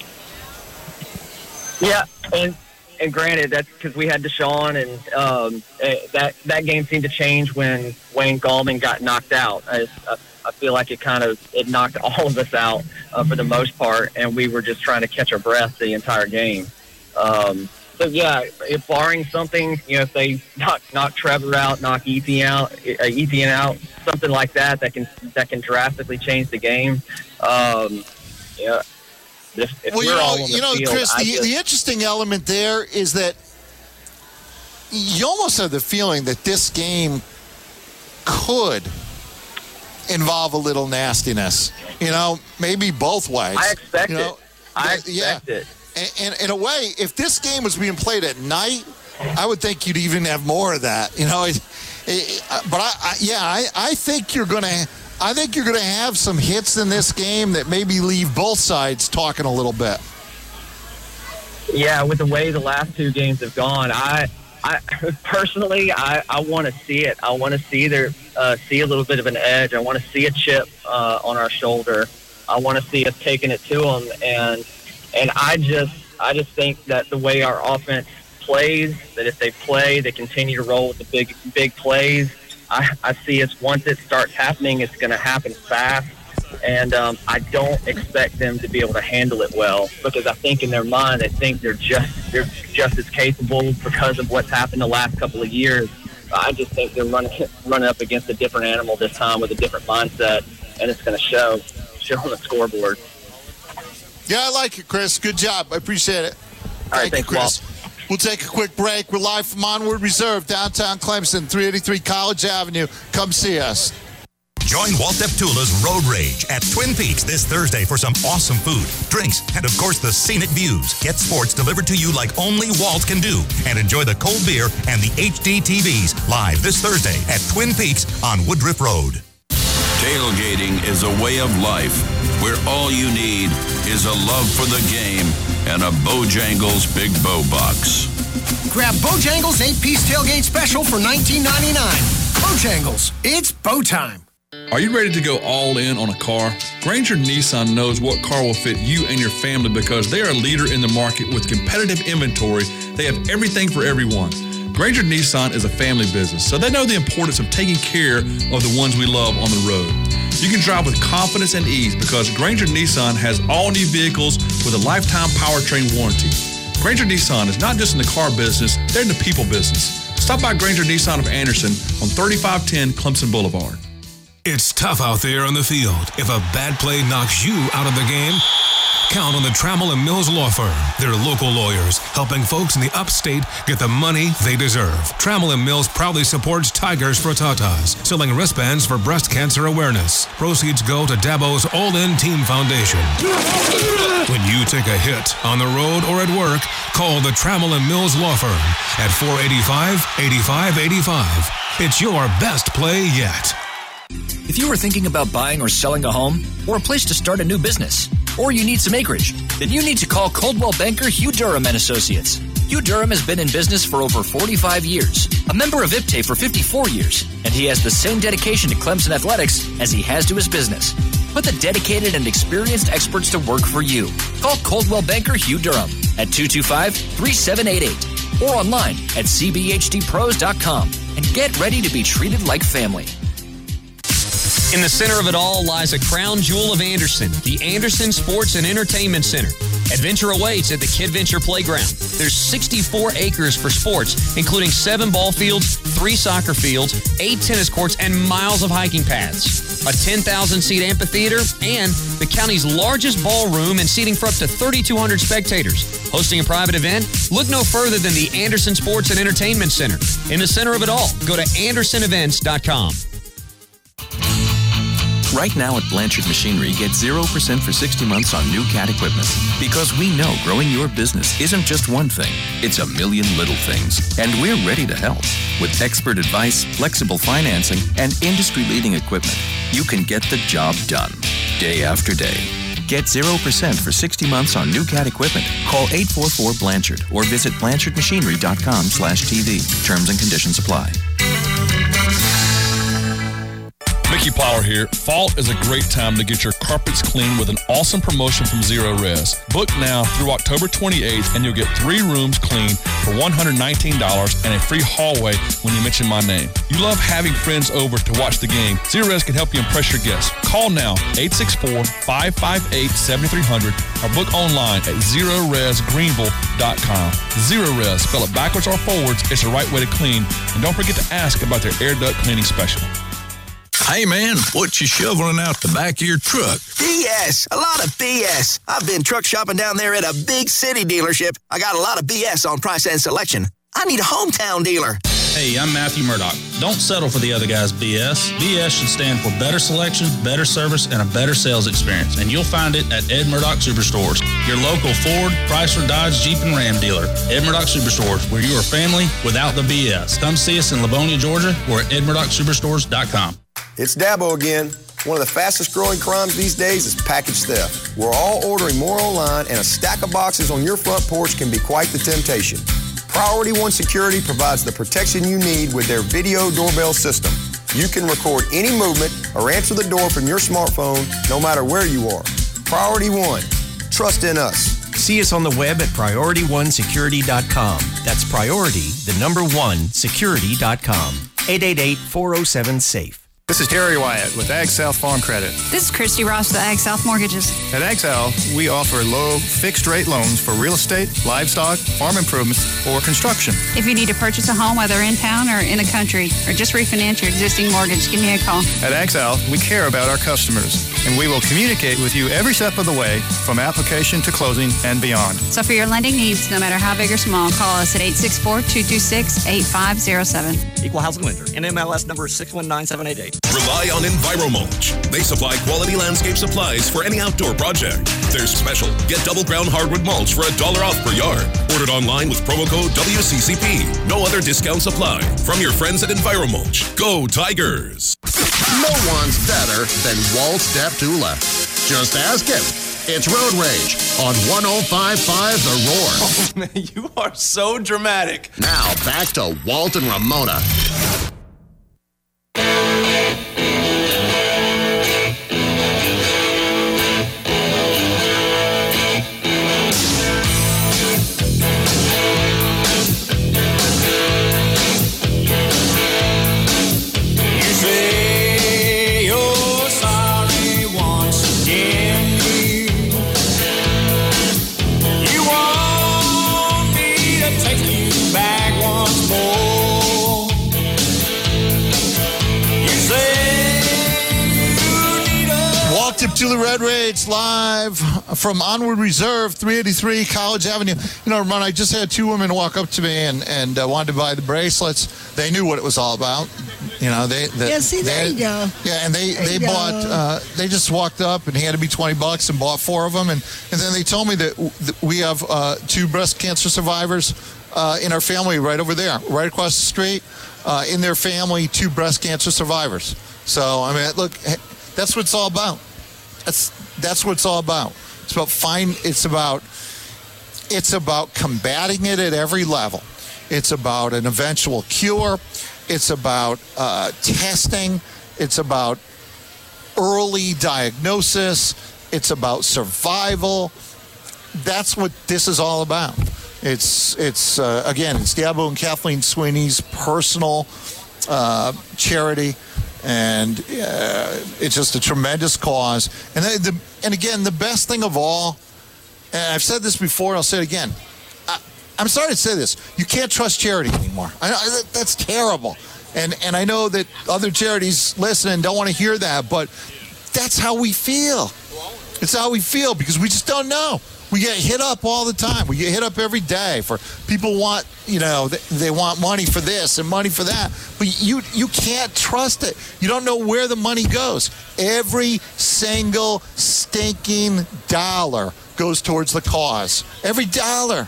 Yeah, and and granted, that's because we had Deshaun, and um, eh, that that game seemed to change when Wayne Gallman got knocked out. I, I, I feel like it kind of it knocked all of us out uh, for the most part, and we were just trying to catch our breath the entire game. Um, so yeah, if barring something, you know, if they knock knock Trevor out, knock Ethan out, uh, Ethan out, something like that, that can that can drastically change the game. Um, yeah. If, if well, you we're all know, on the you know, field, Chris, I the, just- the interesting element there is that you almost have the feeling that this game could involve a little nastiness. You know, maybe both ways. I expect you know? it. I But, yeah. expect it. And, and in a way, if this game was being played at night, I would think you'd even have more of that. You know, it, it, but I, I, yeah, I, I think you're going to. I think you're going to have some hits in this game that maybe leave both sides talking a little bit. Yeah, with the way the last two games have gone, I, I personally, I, I want to see it. I want to see their uh, see a little bit of an edge. I want to see a chip uh, on our shoulder. I want to see us taking it to them, and and I just I just think that the way our offense plays, that if they play, they continue to roll with the big big plays. I, I see us once it starts happening, it's going to happen fast. And um, I don't expect them to be able to handle it well, because I think in their mind they think they're just they're just as capable because of what's happened the last couple of years. I just think they're running running up against a different animal this time with a different mindset, and it's going to show show on the scoreboard. Yeah, I like it, Chris. Good job. I appreciate it. All right, Thank thanks, you, Chris. We'll take a quick break. We're live from Onward Reserve, downtown Clemson, three eighty-three College Avenue. Come see us. Join Walt Deptula's Road Rage at Twin Peaks this Thursday for some awesome food, drinks, and of course the scenic views. Get sports delivered to you like only Walt can do, and enjoy the cold beer and the H D T Vs live this Thursday at Twin Peaks on Woodruff Road. Tailgating is a way of life where all you need is a love for the game and a Bojangles Big Bow Box. Grab Bojangles eight-piece tailgate special for nineteen ninety-nine. Bojangles, it's bow time. Are you ready to go all in on a car? Granger Nissan knows what car will fit you and your family because they are a leader in the market with competitive inventory. They have everything for everyone. Granger Nissan is a family business, so they know the importance of taking care of the ones we love on the road. You can drive with confidence and ease because Granger Nissan has all new vehicles with a lifetime powertrain warranty. Granger Nissan is not just in the car business, they're in the people business. Stop by Granger Nissan of Anderson on thirty-five ten Clemson Boulevard. It's tough out there on the field. If a bad play knocks you out of the game, count on the Trammell and Mills Law Firm. They're local lawyers helping folks in the upstate get the money they deserve. Trammell and Mills proudly supports Tigers for Tatas, selling wristbands for breast cancer awareness. Proceeds go to Dabo's All-In Team Foundation. When you take a hit on the road or at work, call the Trammell and Mills Law Firm at four eight five, eight five eight five. It's your best play yet. If you are thinking about buying or selling a home, or a place to start a new business, or you need some acreage, then you need to call Coldwell Banker Hugh Durham and Associates. Hugh Durham has been in business for over forty-five years, a member of I P T A for fifty-four years, and he has the same dedication to Clemson athletics as he has to his business. Put the dedicated and experienced experts to work for you. Call Coldwell Banker Hugh Durham at two two five, three seven eight eight or online at c b h d pros dot com and get ready to be treated like family. In the center of it all lies a crown jewel of Anderson, the Anderson Sports and Entertainment Center. Adventure awaits at the KidVenture Playground. There's sixty-four acres for sports, including seven ball fields, three soccer fields, eight tennis courts, and miles of hiking paths. A ten thousand seat amphitheater and the county's largest ballroom and seating for up to thirty-two hundred spectators. Hosting a private event? Look no further than the Anderson Sports and Entertainment Center. In the center of it all, go to anderson events dot com. Right now at Blanchard Machinery, get zero percent for sixty months on new cat equipment. Because we know growing your business isn't just one thing, it's a million little things. And we're ready to help. With expert advice, flexible financing, and industry-leading equipment, you can get the job done, day after day. Get zero percent for sixty months on new cat equipment. Call eight four four Blanchard or visit blanchard machinery dot com slash T V. Terms and conditions apply. Mickey Plower here. Fall is a great time to get your carpets clean with an awesome promotion from Zero Res. Book now through October twenty-eighth and you'll get three rooms clean for one hundred nineteen dollars and a free hallway when you mention my name. You love having friends over to watch the game. Zero Res can help you impress your guests. Call now, eight six four, five five eight, seven three zero zero or book online at zero res greenville dot com. Zero Res, spell it backwards or forwards, it's the right way to clean. And don't forget to ask about their air duct cleaning special. Hey, man, what you shoveling out the back of your truck? B S. A lot of B S. I've been truck shopping down there at a big city dealership. I got a lot of B S on price and selection. I need a hometown dealer. Hey, I'm Matthew Murdoch. Don't settle for the other guy's B S. B S should stand for better selection, better service, and a better sales experience. And you'll find it at Ed Murdoch Superstores, your local Ford, Chrysler, Dodge, Jeep, and Ram dealer. Ed Murdoch Superstores, where you are family without the B S. Come see us in Livonia, Georgia, or at ed murdoch superstores dot com. It's Dabo again. One of the fastest growing crimes these days is package theft. We're all ordering more online, and a stack of boxes on your front porch can be quite the temptation. Priority One Security provides the protection you need with their video doorbell system. You can record any movement or answer the door from your smartphone, no matter where you are. Priority One. Trust in us. See us on the web at priority one security dot com. That's priority, the number one, security dot com. eight eight eight, four oh seven, SAFE. This is Terry Wyatt with Ag South Farm Credit. This is Christy Ross with Ag South Mortgages. At Ag South, we offer low, fixed-rate loans for real estate, livestock, farm improvements, or construction. If you need to purchase a home, whether in town or in the country, or just refinance your existing mortgage, give me a call. At Ag South, we care about our customers, and we will communicate with you every step of the way, from application to closing and beyond. So for your lending needs, no matter how big or small, call us at eight six four, two two six, eight five zero seven. Equal housing lender. N M L S number six one nine seven eight eight. Rely on EnviroMulch. They supply quality landscape supplies for any outdoor project. They're special. Get double ground hardwood mulch for a dollar off per yard. Ordered online with promo code W C C P. No other discounts apply. From your friends at EnviroMulch. Go Tigers! No one's better than Walt Deptula. Just ask him. It's Road Rage on one oh five point five The Roar. Oh, man, you are so dramatic. Now, back to Walt and Ramona. Deptula Red Rage live from Onward Reserve, three eighty-three College Avenue. You know, Ramon, I just had two women walk up to me and, and uh, wanted to buy the bracelets. They knew what it was all about. You know, they, they yeah. See, there they, you go. Yeah, and they There they you bought. go. Uh, they just walked up and handed me twenty bucks and bought four of them, and and then they told me that, w- that we have uh, two breast cancer survivors uh, in our family right over there, right across the street. Uh, in their family, two breast cancer survivors. So I mean, look, that's what it's all about. That's that's what it's all about. It's about fine. It's about it's about combating it at every level. It's about an eventual cure. It's about uh, testing. It's about early diagnosis. It's about survival. That's what this is all about. It's it's uh, again, it's Diablo and Kathleen Sweeney's personal uh, charity. And uh, it's just a tremendous cause. And the, the and again, the best thing of all, and I've said this before, I'll say it again. I, I'm sorry to say this. You can't trust charity anymore. I, I, that's terrible. And and I know that other charities listening don't want to hear that, but that's how we feel. It's how we feel because we just don't know. We get hit up all the time. We get hit up every day for people want, you know, they, they want money for this and money for that. But you you can't trust it. You don't know where the money goes. Every single stinking dollar goes towards the cause. Every dollar.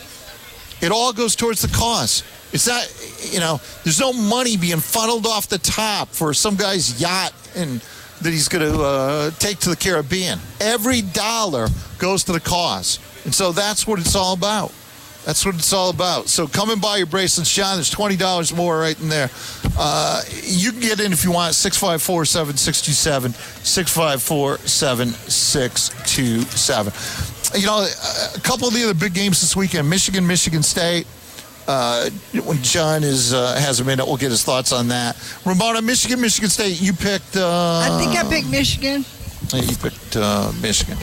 It all goes towards the cause. It's not, you know, there's no money being funneled off the top for some guy's yacht and that he's going to uh, take to the Caribbean. Every dollar goes to the cause. And so that's what it's all about. That's what it's all about. So come and buy your bracelets, John. There's twenty dollars more right in there. Uh, you can get in if you want, six five four, seven six two seven, six five four, seven six two seven. You know, a couple of the other big games this weekend, Michigan, Michigan State. Uh, when John is uh, has a minute, we'll get his thoughts on that. Ramona, Michigan, Michigan State, you picked... Uh, I think I picked Michigan. You picked uh, Michigan.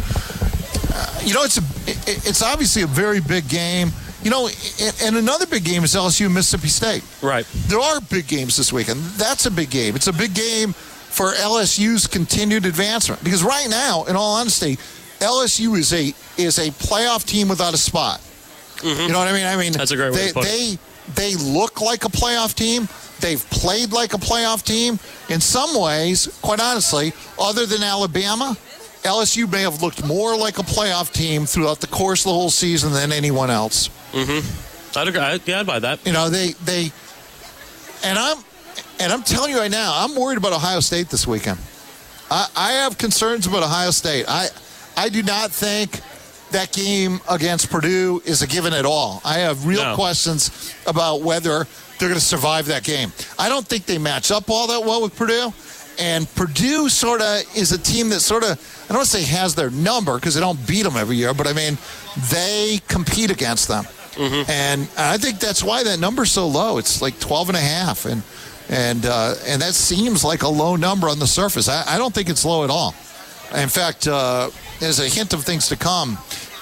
Uh, you know, it's a, it, it's obviously a very big game. You know, and another big game is L S U and Mississippi State. Right. There are big games this weekend. That's a big game. It's a big game for L S U's continued advancement. Because right now, in all honesty, L S U is a is a playoff team without a spot. Mm-hmm. You know what I mean? I mean, that's a great way they, to put they, it. They look like a playoff team. They've played like a playoff team. In some ways, quite honestly, other than Alabama, L S U may have looked more like a playoff team throughout the course of the whole season than anyone else. Mm-hmm. I'd agree. I'd, yeah, I'd buy that. You know, they they, and I'm and I'm telling you right now, I'm worried about Ohio State this weekend. I, I have concerns about Ohio State. I, I do not think that game against Purdue is a given at all. I have real No. questions about whether they're going to survive that game. I don't think they match up all that well with Purdue. And Purdue sort of is a team that sort of, I don't want to say has their number because they don't beat them every year, but I mean, they compete against them. Mm-hmm. And I think that's why that number's so low. It's like twelve and a half. And and uh, and that seems like a low number on the surface. I, I don't think it's low at all. In fact, uh, as a hint of things to come,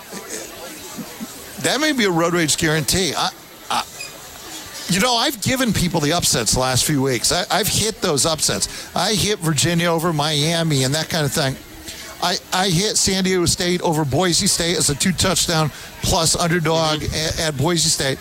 that may be a Road Rage guarantee. I, I, you know, I've given people the upsets the last few weeks. I, I've hit those upsets. I hit Virginia over Miami and that kind of thing. I, I hit San Diego State over Boise State as a two-touchdown plus underdog mm-hmm. at, at Boise State.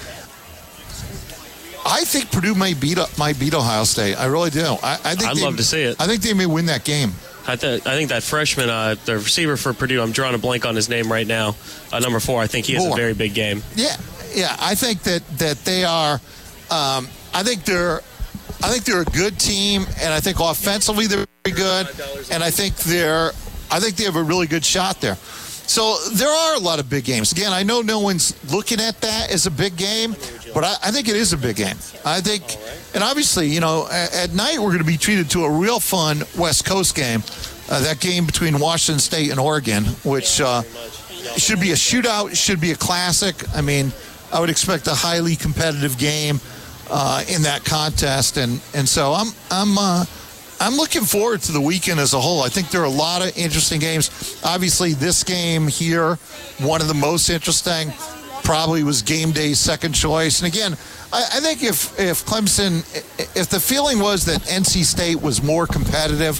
I think Purdue might beat might beat Ohio State. I really do. I, I think I'd they, love to see it. I think they may win that game. I, th- I think that freshman, uh, the receiver for Purdue, I'm drawing a blank on his name right now, uh, number four, I think he has Moore. a very big game. Yeah, yeah. I think that, that they are um, – I think they're I think they're a good team, and I think offensively they're very good, and I think they're – I think they have a really good shot there. So there are a lot of big games. Again, I know no one's looking at that as a big game, but I, I think it is a big game. I think, and obviously, you know, at, at night we're going to be treated to a real fun West Coast game, uh, that game between Washington State and Oregon, which uh, should be a shootout, should be a classic. I mean, I would expect a highly competitive game uh, in that contest, and and so I'm I'm. Uh, I'm looking forward to the weekend as a whole. I think there are a lot of interesting games. Obviously, this game here, one of the most interesting, probably was game day's second choice. And again, I, I think if, if Clemson, if the feeling was that N C State was more competitive,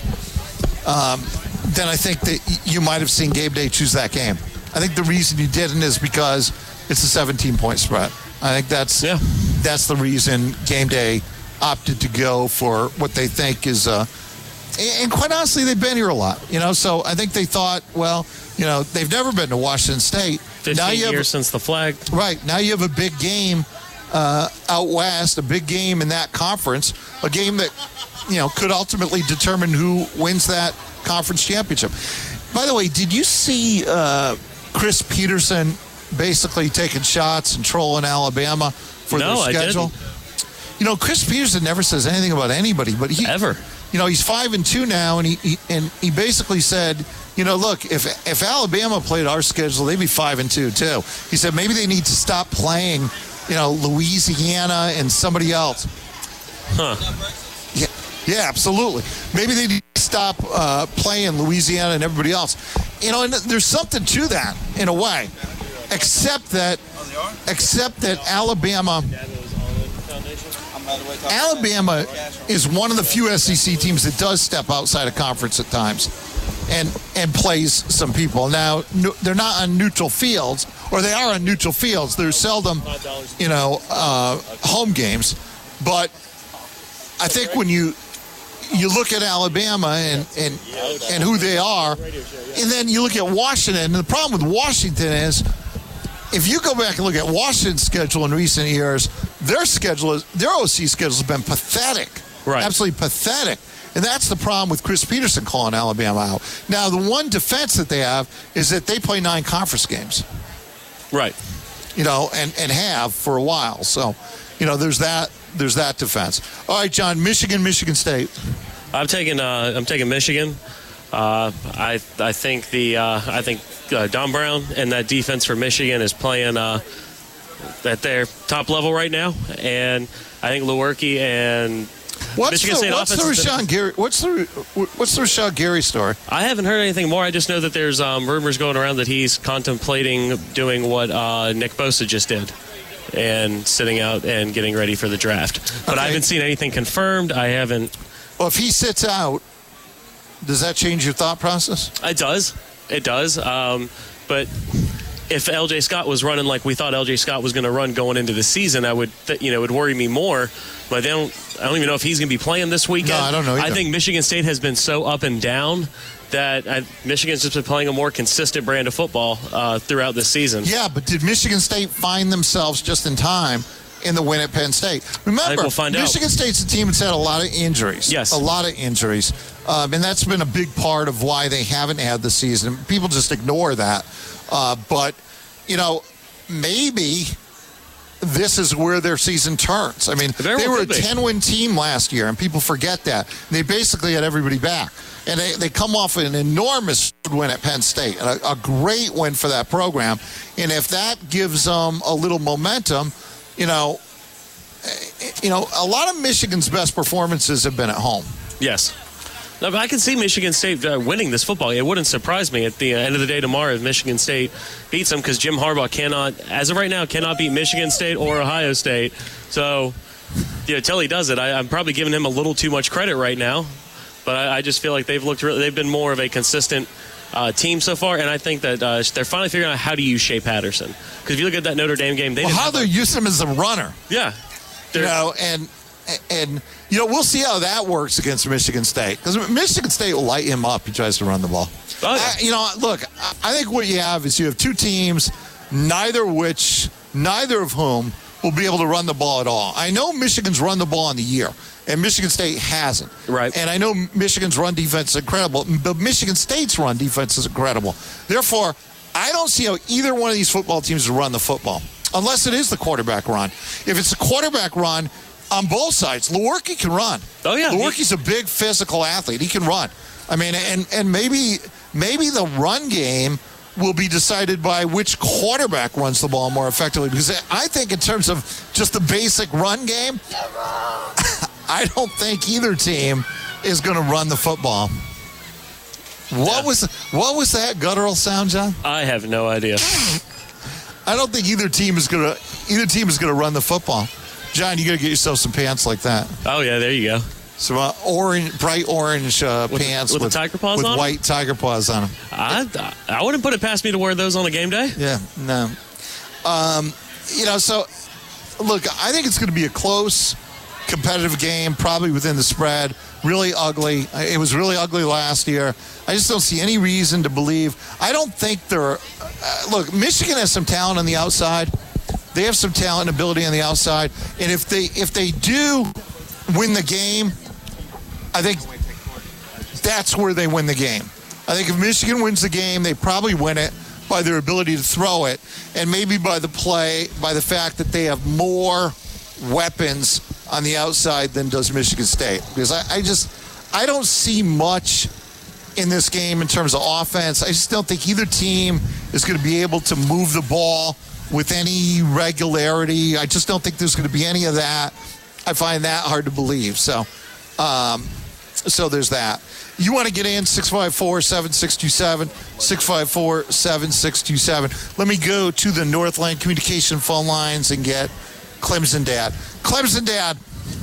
um, then I think that you might have seen game day choose that game. I think the reason you didn't is because it's a seventeen-point spread. I think that's yeah. that's the reason game day opted to go for what they think is, uh, and quite honestly, they've been here a lot, you know, so I think they thought, well, you know, they've never been to Washington State. fifteen now you years have, since the flag. Right. Now you have a big game uh, out west, a big game in that conference, a game that, you know, could ultimately determine who wins that conference championship. By the way, did you see uh, Chris Peterson basically taking shots and trolling Alabama for no, their schedule? I didn't. You know, Chris Peterson never says anything about anybody, but he ever. You know, he's five and two now, and he, he and he basically said, you know, look, if if Alabama played our schedule, they'd be five and two too. He said maybe they need to stop playing, you know, Louisiana and somebody else. Huh. Yeah, yeah, absolutely. Maybe they need to stop uh, playing Louisiana and everybody else. You know, and there's something to that in a way, except that, except that Alabama. Alabama is one of the few S E C teams that does step outside of conference at times and and plays some people. Now, they're not on neutral fields, or they are on neutral fields. They're seldom, you know, uh, home games. But I think when you you look at Alabama and, and, and who they are, and then you look at Washington, and the problem with Washington is, if you go back and look at Washington's schedule in recent years, their schedule is their O C schedule has been pathetic, right? Absolutely pathetic, and that's the problem with Chris Peterson calling Alabama out. Now, the one defense that they have is that they play nine conference games, right? You know, and, and have for a while. So, you know, there's that there's that defense. All right, John, Michigan, Michigan State. I'm taking uh, I'm taking Michigan. Uh, I I think the uh, I think uh, Don Brown and that defense for Michigan is playing uh, at their top level right now, and I think Lewerke and what's Michigan the, State what's offense. The Rashawn Gary, what's the what's the Rashawn Gary story? I haven't heard anything more. I just know that there's um, rumors going around that he's contemplating doing what uh, Nick Bosa just did, and sitting out and getting ready for the draft. But okay. I haven't seen anything confirmed. I haven't. Well, if he sits out, does that change your thought process? It does. It does. Um, but if L J Scott was running like we thought L J Scott was going to run going into the season, I would, th- you know, it would worry me more. But they don't, I don't even know if he's going to be playing this weekend. No, I don't know either. I think Michigan State has been so up and down that I, Michigan's just been playing a more consistent brand of football uh, throughout this season. Yeah, but did Michigan State find themselves just in time in the win at Penn State. Remember, we'll find Michigan out. State's a team that's had a lot of injuries. Yes. A lot of injuries. Um, and that's been a big part of why they haven't had the season. People just ignore that. Uh, but, you know, maybe this is where their season turns. I mean, Very they well were a could be. ten-win team last year, and people forget that. They basically had everybody back. And they, they come off an enormous win at Penn State, and a, a great win for that program. And if that gives them a little momentum, you know, eh, you know, a lot of Michigan's best performances have been at home. Yes. No, but I can see Michigan State uh, winning this football game. It wouldn't surprise me at the uh, end of the day tomorrow if Michigan State beats them, because Jim Harbaugh cannot, as of right now, cannot beat Michigan State or Ohio State. So, you know, until he does it, I, I'm probably giving him a little too much credit right now. But I, I just feel like they've looked really, they've been more of a consistent uh, team so far, and I think that uh, they're finally figuring out how to use Shea Patterson. Because if you look at that Notre Dame game, they well, didn't how have they're a- using him as a runner. Yeah. You know, and and you know, we'll see how that works against Michigan State, because Michigan State will light him up. He tries to run the ball. Oh, yeah. I, you know, look, I think what you have is you have two teams, neither which, neither of whom will be able to run the ball at all. I know Michigan's run the ball in the year, and Michigan State hasn't. Right. And I know Michigan's run defense is incredible, but Michigan State's run defense is incredible. Therefore, I don't see how either one of these football teams will run the football, unless it is the quarterback run. If it's a quarterback run on both sides, Lewerke can run. Oh, yeah. Lewerke's a big physical athlete. He can run. I mean, and, and maybe maybe the run game will be decided by which quarterback runs the ball more effectively, because I think in terms of just the basic run game, I don't think either team is going to run the football. What was what was that guttural sound, John? I have no idea. I don't think either team is going to either team is going to run the football. John, you got to get yourself some pants like that. Oh yeah, there you go. Some uh, orange, bright orange uh, With- pants with the tiger paws with on 'em? white tiger paws on them. I, I wouldn't put it past me to wear those on a game day. Yeah, no. Um, you know, so look, I think it's going to be a close, competitive game, probably within the spread. Really ugly. It was really ugly last year. I just don't see any reason to believe. I don't think they're. Uh, look, Michigan has some talent on the outside. They have some talent and ability on the outside, and if they if they do win the game, I think that's where they win the game. I think if Michigan wins the game, they probably win it by their ability to throw it, and maybe by the play, by the fact that they have more weapons on the outside than does Michigan State. Because I, I just, I don't see much in this game in terms of offense. I just don't think either team is going to be able to move the ball with any regularity. I just don't think there's going to be any of that. I find that hard to believe. So, um, so there's that. You want to get in, six five four, seven six two seven, six five four, seven six two seven. Let me go to the Northland Communication phone lines and get Clemson Dad. Clemson Dad.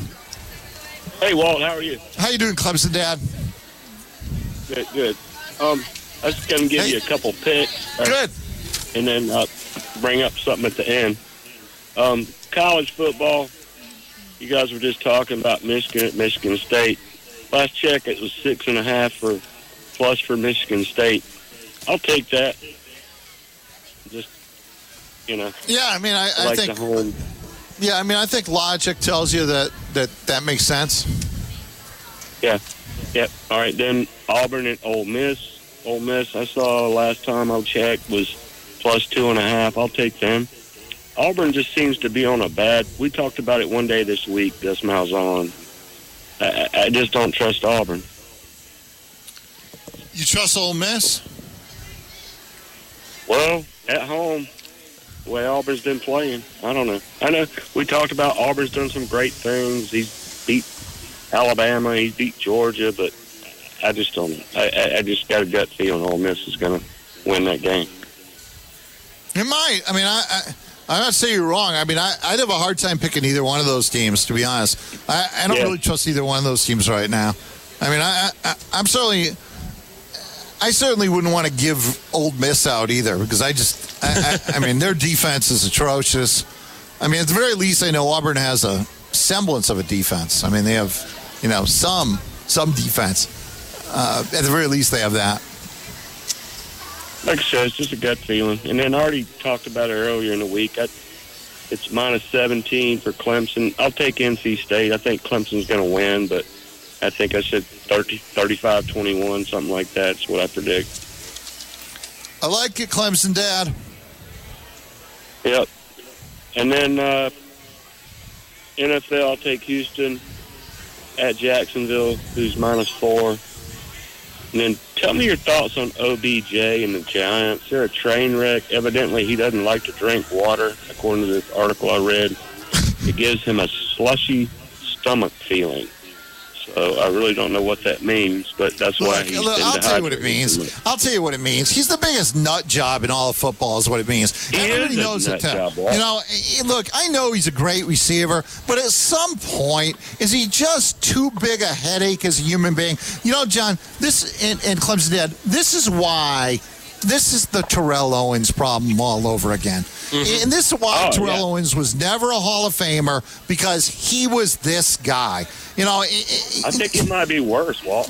Hey, Walt, how are you? How you doing, Clemson Dad? Good, good. Um, I was going to give hey. you a couple picks. Uh, good. And then uh, bring up something at the end. Um, college football, you guys were just talking about Michigan at Michigan State. Last check, it was six and a half for plus for Michigan State. I'll take that. Just, you know. Yeah, I mean, I, I like think. The home. Yeah, I mean, I think logic tells you that that, that makes sense. Yeah. Yep. All right. Then Auburn and Ole Miss. Ole Miss, I saw last time I checked was plus two and a half. I'll take them. Auburn just seems to be on a bad. We talked about it one day this week. Gus Malzahn. I, I just don't trust Auburn. You trust Ole Miss? Well, at home, the way Auburn's been playing, I don't know. I know we talked about Auburn's done some great things. He's beat Alabama, he's beat Georgia, but I just don't know. I, I just got a gut feeling Ole Miss is going to win that game. It might. I mean, I, I, I'm not saying you're wrong. I mean, I, I'd have a hard time picking either one of those teams, to be honest. I, I don't yeah. really trust either one of those teams right now. I mean, I, I, I'm certainly, I certainly wouldn't want to give Ole Miss out either, because I just, I, I, I mean, their defense is atrocious. I mean, at the very least, I know Auburn has a semblance of a defense. I mean, they have, you know, some some defense. Uh, at the very least, they have that. Like I said, it's just a gut feeling. And then I already talked about it earlier in the week. I It's minus seventeen for Clemson. I'll take N C State. I think Clemson's going to win, but I think I said thirty, thirty-five twenty-one, something like that. That's what I predict. I like it, Clemson, Dad. Yep. And then uh, N F L, I'll take Houston at Jacksonville, who's minus four. And then tell me your thoughts on O B J and the Giants. They're a train wreck. Evidently, he doesn't like to drink water, according to this article I read. It gives him a slushy stomach feeling. So I really don't know what that means, but that's why Look, he's look, been I'll tell you what it dehydrated. means. I'll tell you what it means. He's the biggest nut job in all of football is what it means. He Everybody is a knows nut it. too. job, Walt. You know, eh, look, I know he's a great receiver, but at some point, is he just too big a headache as a human being? You know, John, this, and, and Clemson Dad, this is why, this is the Terrell Owens problem all over again. Mm-hmm. And this is why Oh, Terrell yeah. Owens was never a Hall of Famer, because he was this guy. You know, it, it, I think it might be worse, Walt.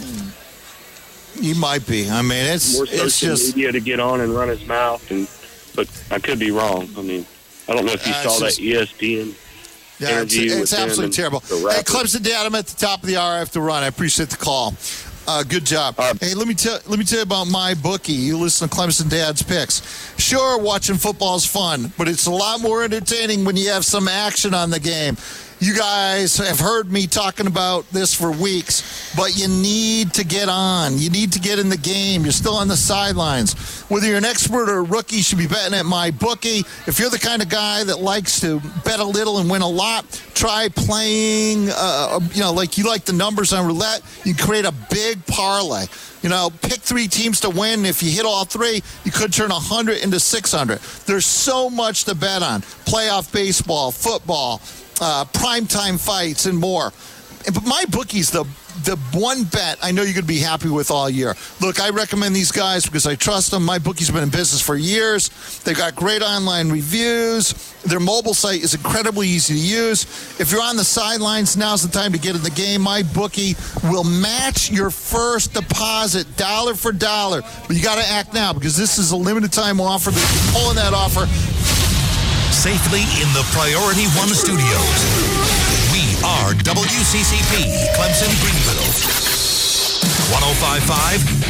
he might be. I mean, it's More it's social just media to get on and run his mouth, and but I could be wrong. I mean, I don't know if you Uh, saw it's that just- E S P N yeah, it's, interview. it's with him absolutely and terrible. the Hey, rapper. Clemson Dad, I'm at the top of the hour. I have to run. I appreciate the call. Uh, good job. Hey, let me tell let me tell you about my bookie. You listen to Clemson Dad's picks. Sure, watching football is fun, but it's a lot more entertaining when you have some action on the game. You guys have heard me talking about this for weeks, but you need to get on. You need to get in the game. You're still on the sidelines. Whether you're an expert or a rookie, you should be betting at my bookie. If you're the kind of guy that likes to bet a little and win a lot, try playing, uh, you know, like you like the numbers on roulette. You can create a big parlay. You know, pick three teams to win. If you hit all three, you could turn one hundred into six hundred. There's so much to bet on. Playoff baseball, football, uh, primetime fights, and more. But my bookie's the the one bet I know you're going to be happy with all year. Look, I recommend these guys because I trust them. My bookie's been in business for years. They've got great online reviews. Their mobile site is incredibly easy to use. If you're on the sidelines, now's the time to get in the game. My bookie will match your first deposit dollar for dollar. But you got to act now because this is a limited time offer. They're pulling that offer. Safely in the Priority One studios. We are W C C P, Clemson Greenville. one oh five point five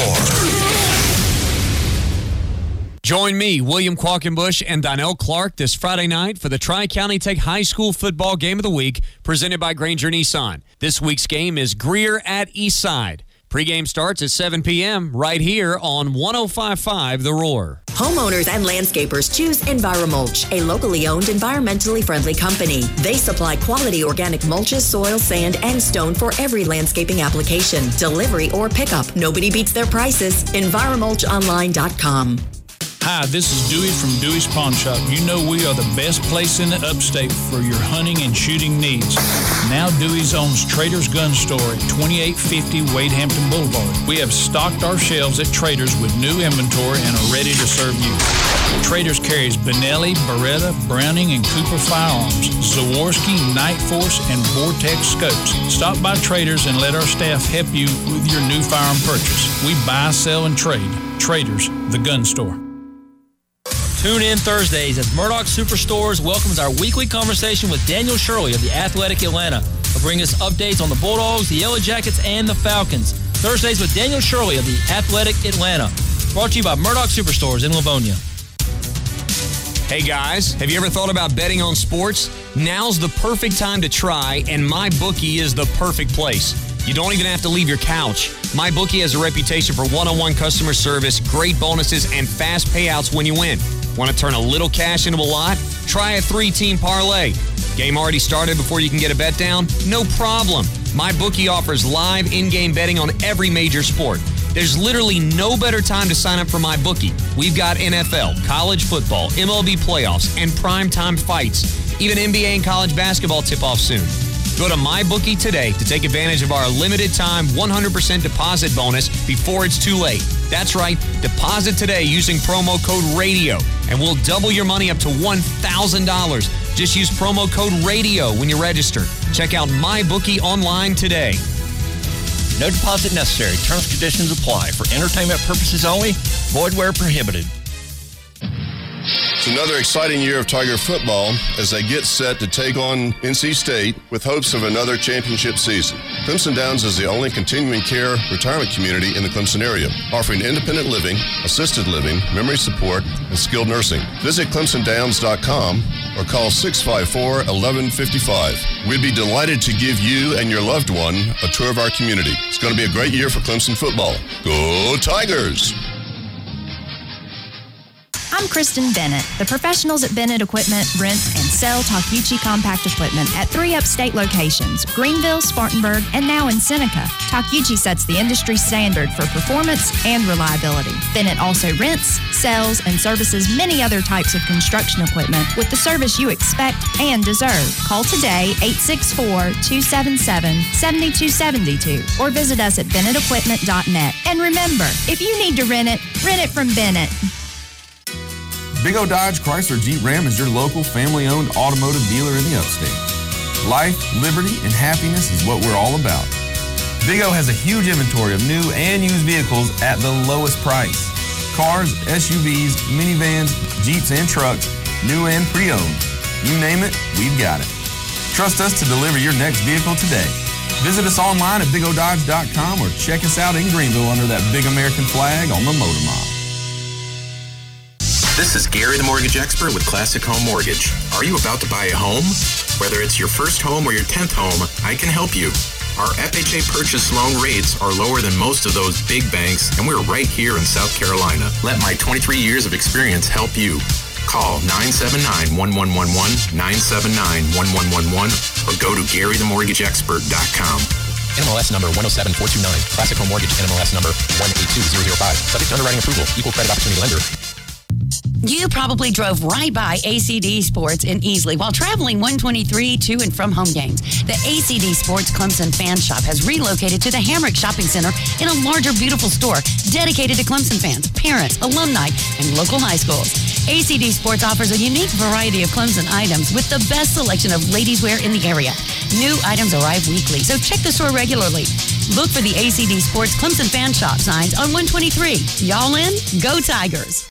The Roar. Join me, William Qualkenbush, and Donnell Clark this Friday night for the Tri-County Tech High School Football Game of the Week presented by Granger Nissan. This week's game is Greer at Eastside. Pre-game starts at seven p.m. right here on one oh five point five The Roar. Homeowners and landscapers choose Enviromulch, a locally owned, environmentally friendly company. They supply quality organic mulches, soil, sand, and stone for every landscaping application, delivery, or pickup. Nobody beats their prices. Enviromulch Online dot com. Hi, this is Dewey from Dewey's Pawn Shop. You know we are the best place in the upstate for your hunting and shooting needs. Now Dewey's owns Trader's Gun Store at twenty-eight fifty Wade Hampton Boulevard. We have stocked our shelves at Trader's with new inventory and are ready to serve you. Trader's carries Benelli, Beretta, Browning, and Cooper firearms, Zawarski, Night Force, and Vortex scopes. Stop by Trader's and let our staff help you with your new firearm purchase. We buy, sell, and trade. Trader's, the gun store. Tune in Thursdays as Murdoch Superstores welcomes our weekly conversation with Daniel Shirley of the Athletic Atlanta. He'll bring us updates on the Bulldogs, the Yellow Jackets, and the Falcons. Thursdays with Daniel Shirley of the Athletic Atlanta. Brought to you by Murdoch Superstores in Livonia. Hey guys, have you ever thought about betting on sports? Now's the perfect time to try, and MyBookie is the perfect place. You don't even have to leave your couch. MyBookie has a reputation for one-on-one customer service, great bonuses, and fast payouts when you win. Want to turn a little cash into a lot? Try a three-team parlay. Game already started before you can get a bet down? No problem. MyBookie offers live in-game betting on every major sport. There's literally no better time to sign up for MyBookie. We've got N F L, college football, M L B playoffs, and primetime fights. Even N B A and college basketball tip-off soon. Go to MyBookie today to take advantage of our limited-time one hundred percent deposit bonus before it's too late. That's right, deposit today using promo code RADIO, and we'll double your money up to one thousand dollars. Just use promo code RADIO when you register. Check out MyBookie online today. No deposit necessary. Terms and conditions apply. For entertainment purposes only. Void where prohibited. It's another exciting year of Tiger football as they get set to take on N C State with hopes of another championship season. Clemson Downs is the only continuing care retirement community in the Clemson area, offering independent living, assisted living, memory support, and skilled nursing. Visit clemson downs dot com or call six five four, one one five five. We'd be delighted to give you and your loved one a tour of our community. It's going to be a great year for Clemson football. Go Tigers! I'm Kristen Bennett. The professionals at Bennett Equipment rent and sell Takeuchi compact equipment at three upstate locations, Greenville, Spartanburg, and now in Seneca. Takeuchi sets the industry standard for performance and reliability. Bennett also rents, sells, and services many other types of construction equipment with the service you expect and deserve. Call today, eight six four, two seven seven, seven two seven two, or visit us at bennett equipment dot net. And remember, if you need to rent it, rent it from Bennett. Big O Dodge Chrysler Jeep Ram is your local family-owned automotive dealer in the upstate. Life, liberty, and happiness is what we're all about. Big O has a huge inventory of new and used vehicles at the lowest price. Cars, S U Vs, minivans, Jeeps, and trucks, new and pre-owned. You name it, we've got it. Trust us to deliver your next vehicle today. Visit us online at big o dodge dot com or check us out in Greenville under that big American flag on the Motor Mile. This is Gary the Mortgage Expert with Classic Home Mortgage. Are you about to buy a home? Whether it's your first home or your tenth home, I can help you. Our F H A purchase loan rates are lower than most of those big banks, and we're right here in South Carolina. Let my twenty-three years of experience help you. Call nine seven nine, one one one one, nine seven nine, one one one one, or go to gary the mortgage expert dot com. N M L S number one oh seven four two nine. Classic Home Mortgage, N M L S number one eight two zero zero five. Subject to underwriting approval. Equal credit opportunity lender. You probably drove right by A C D Sports in Easley while traveling one twenty-three to and from home games. The A C D Sports Clemson Fan Shop has relocated to the Hamrick Shopping Center in a larger, beautiful store dedicated to Clemson fans, parents, alumni, and local high schools. A C D Sports offers a unique variety of Clemson items with the best selection of ladies' wear in the area. New items arrive weekly, so check the store regularly. Look for the A C D Sports Clemson Fan Shop signs on one twenty-three. Y'all in? Go Tigers!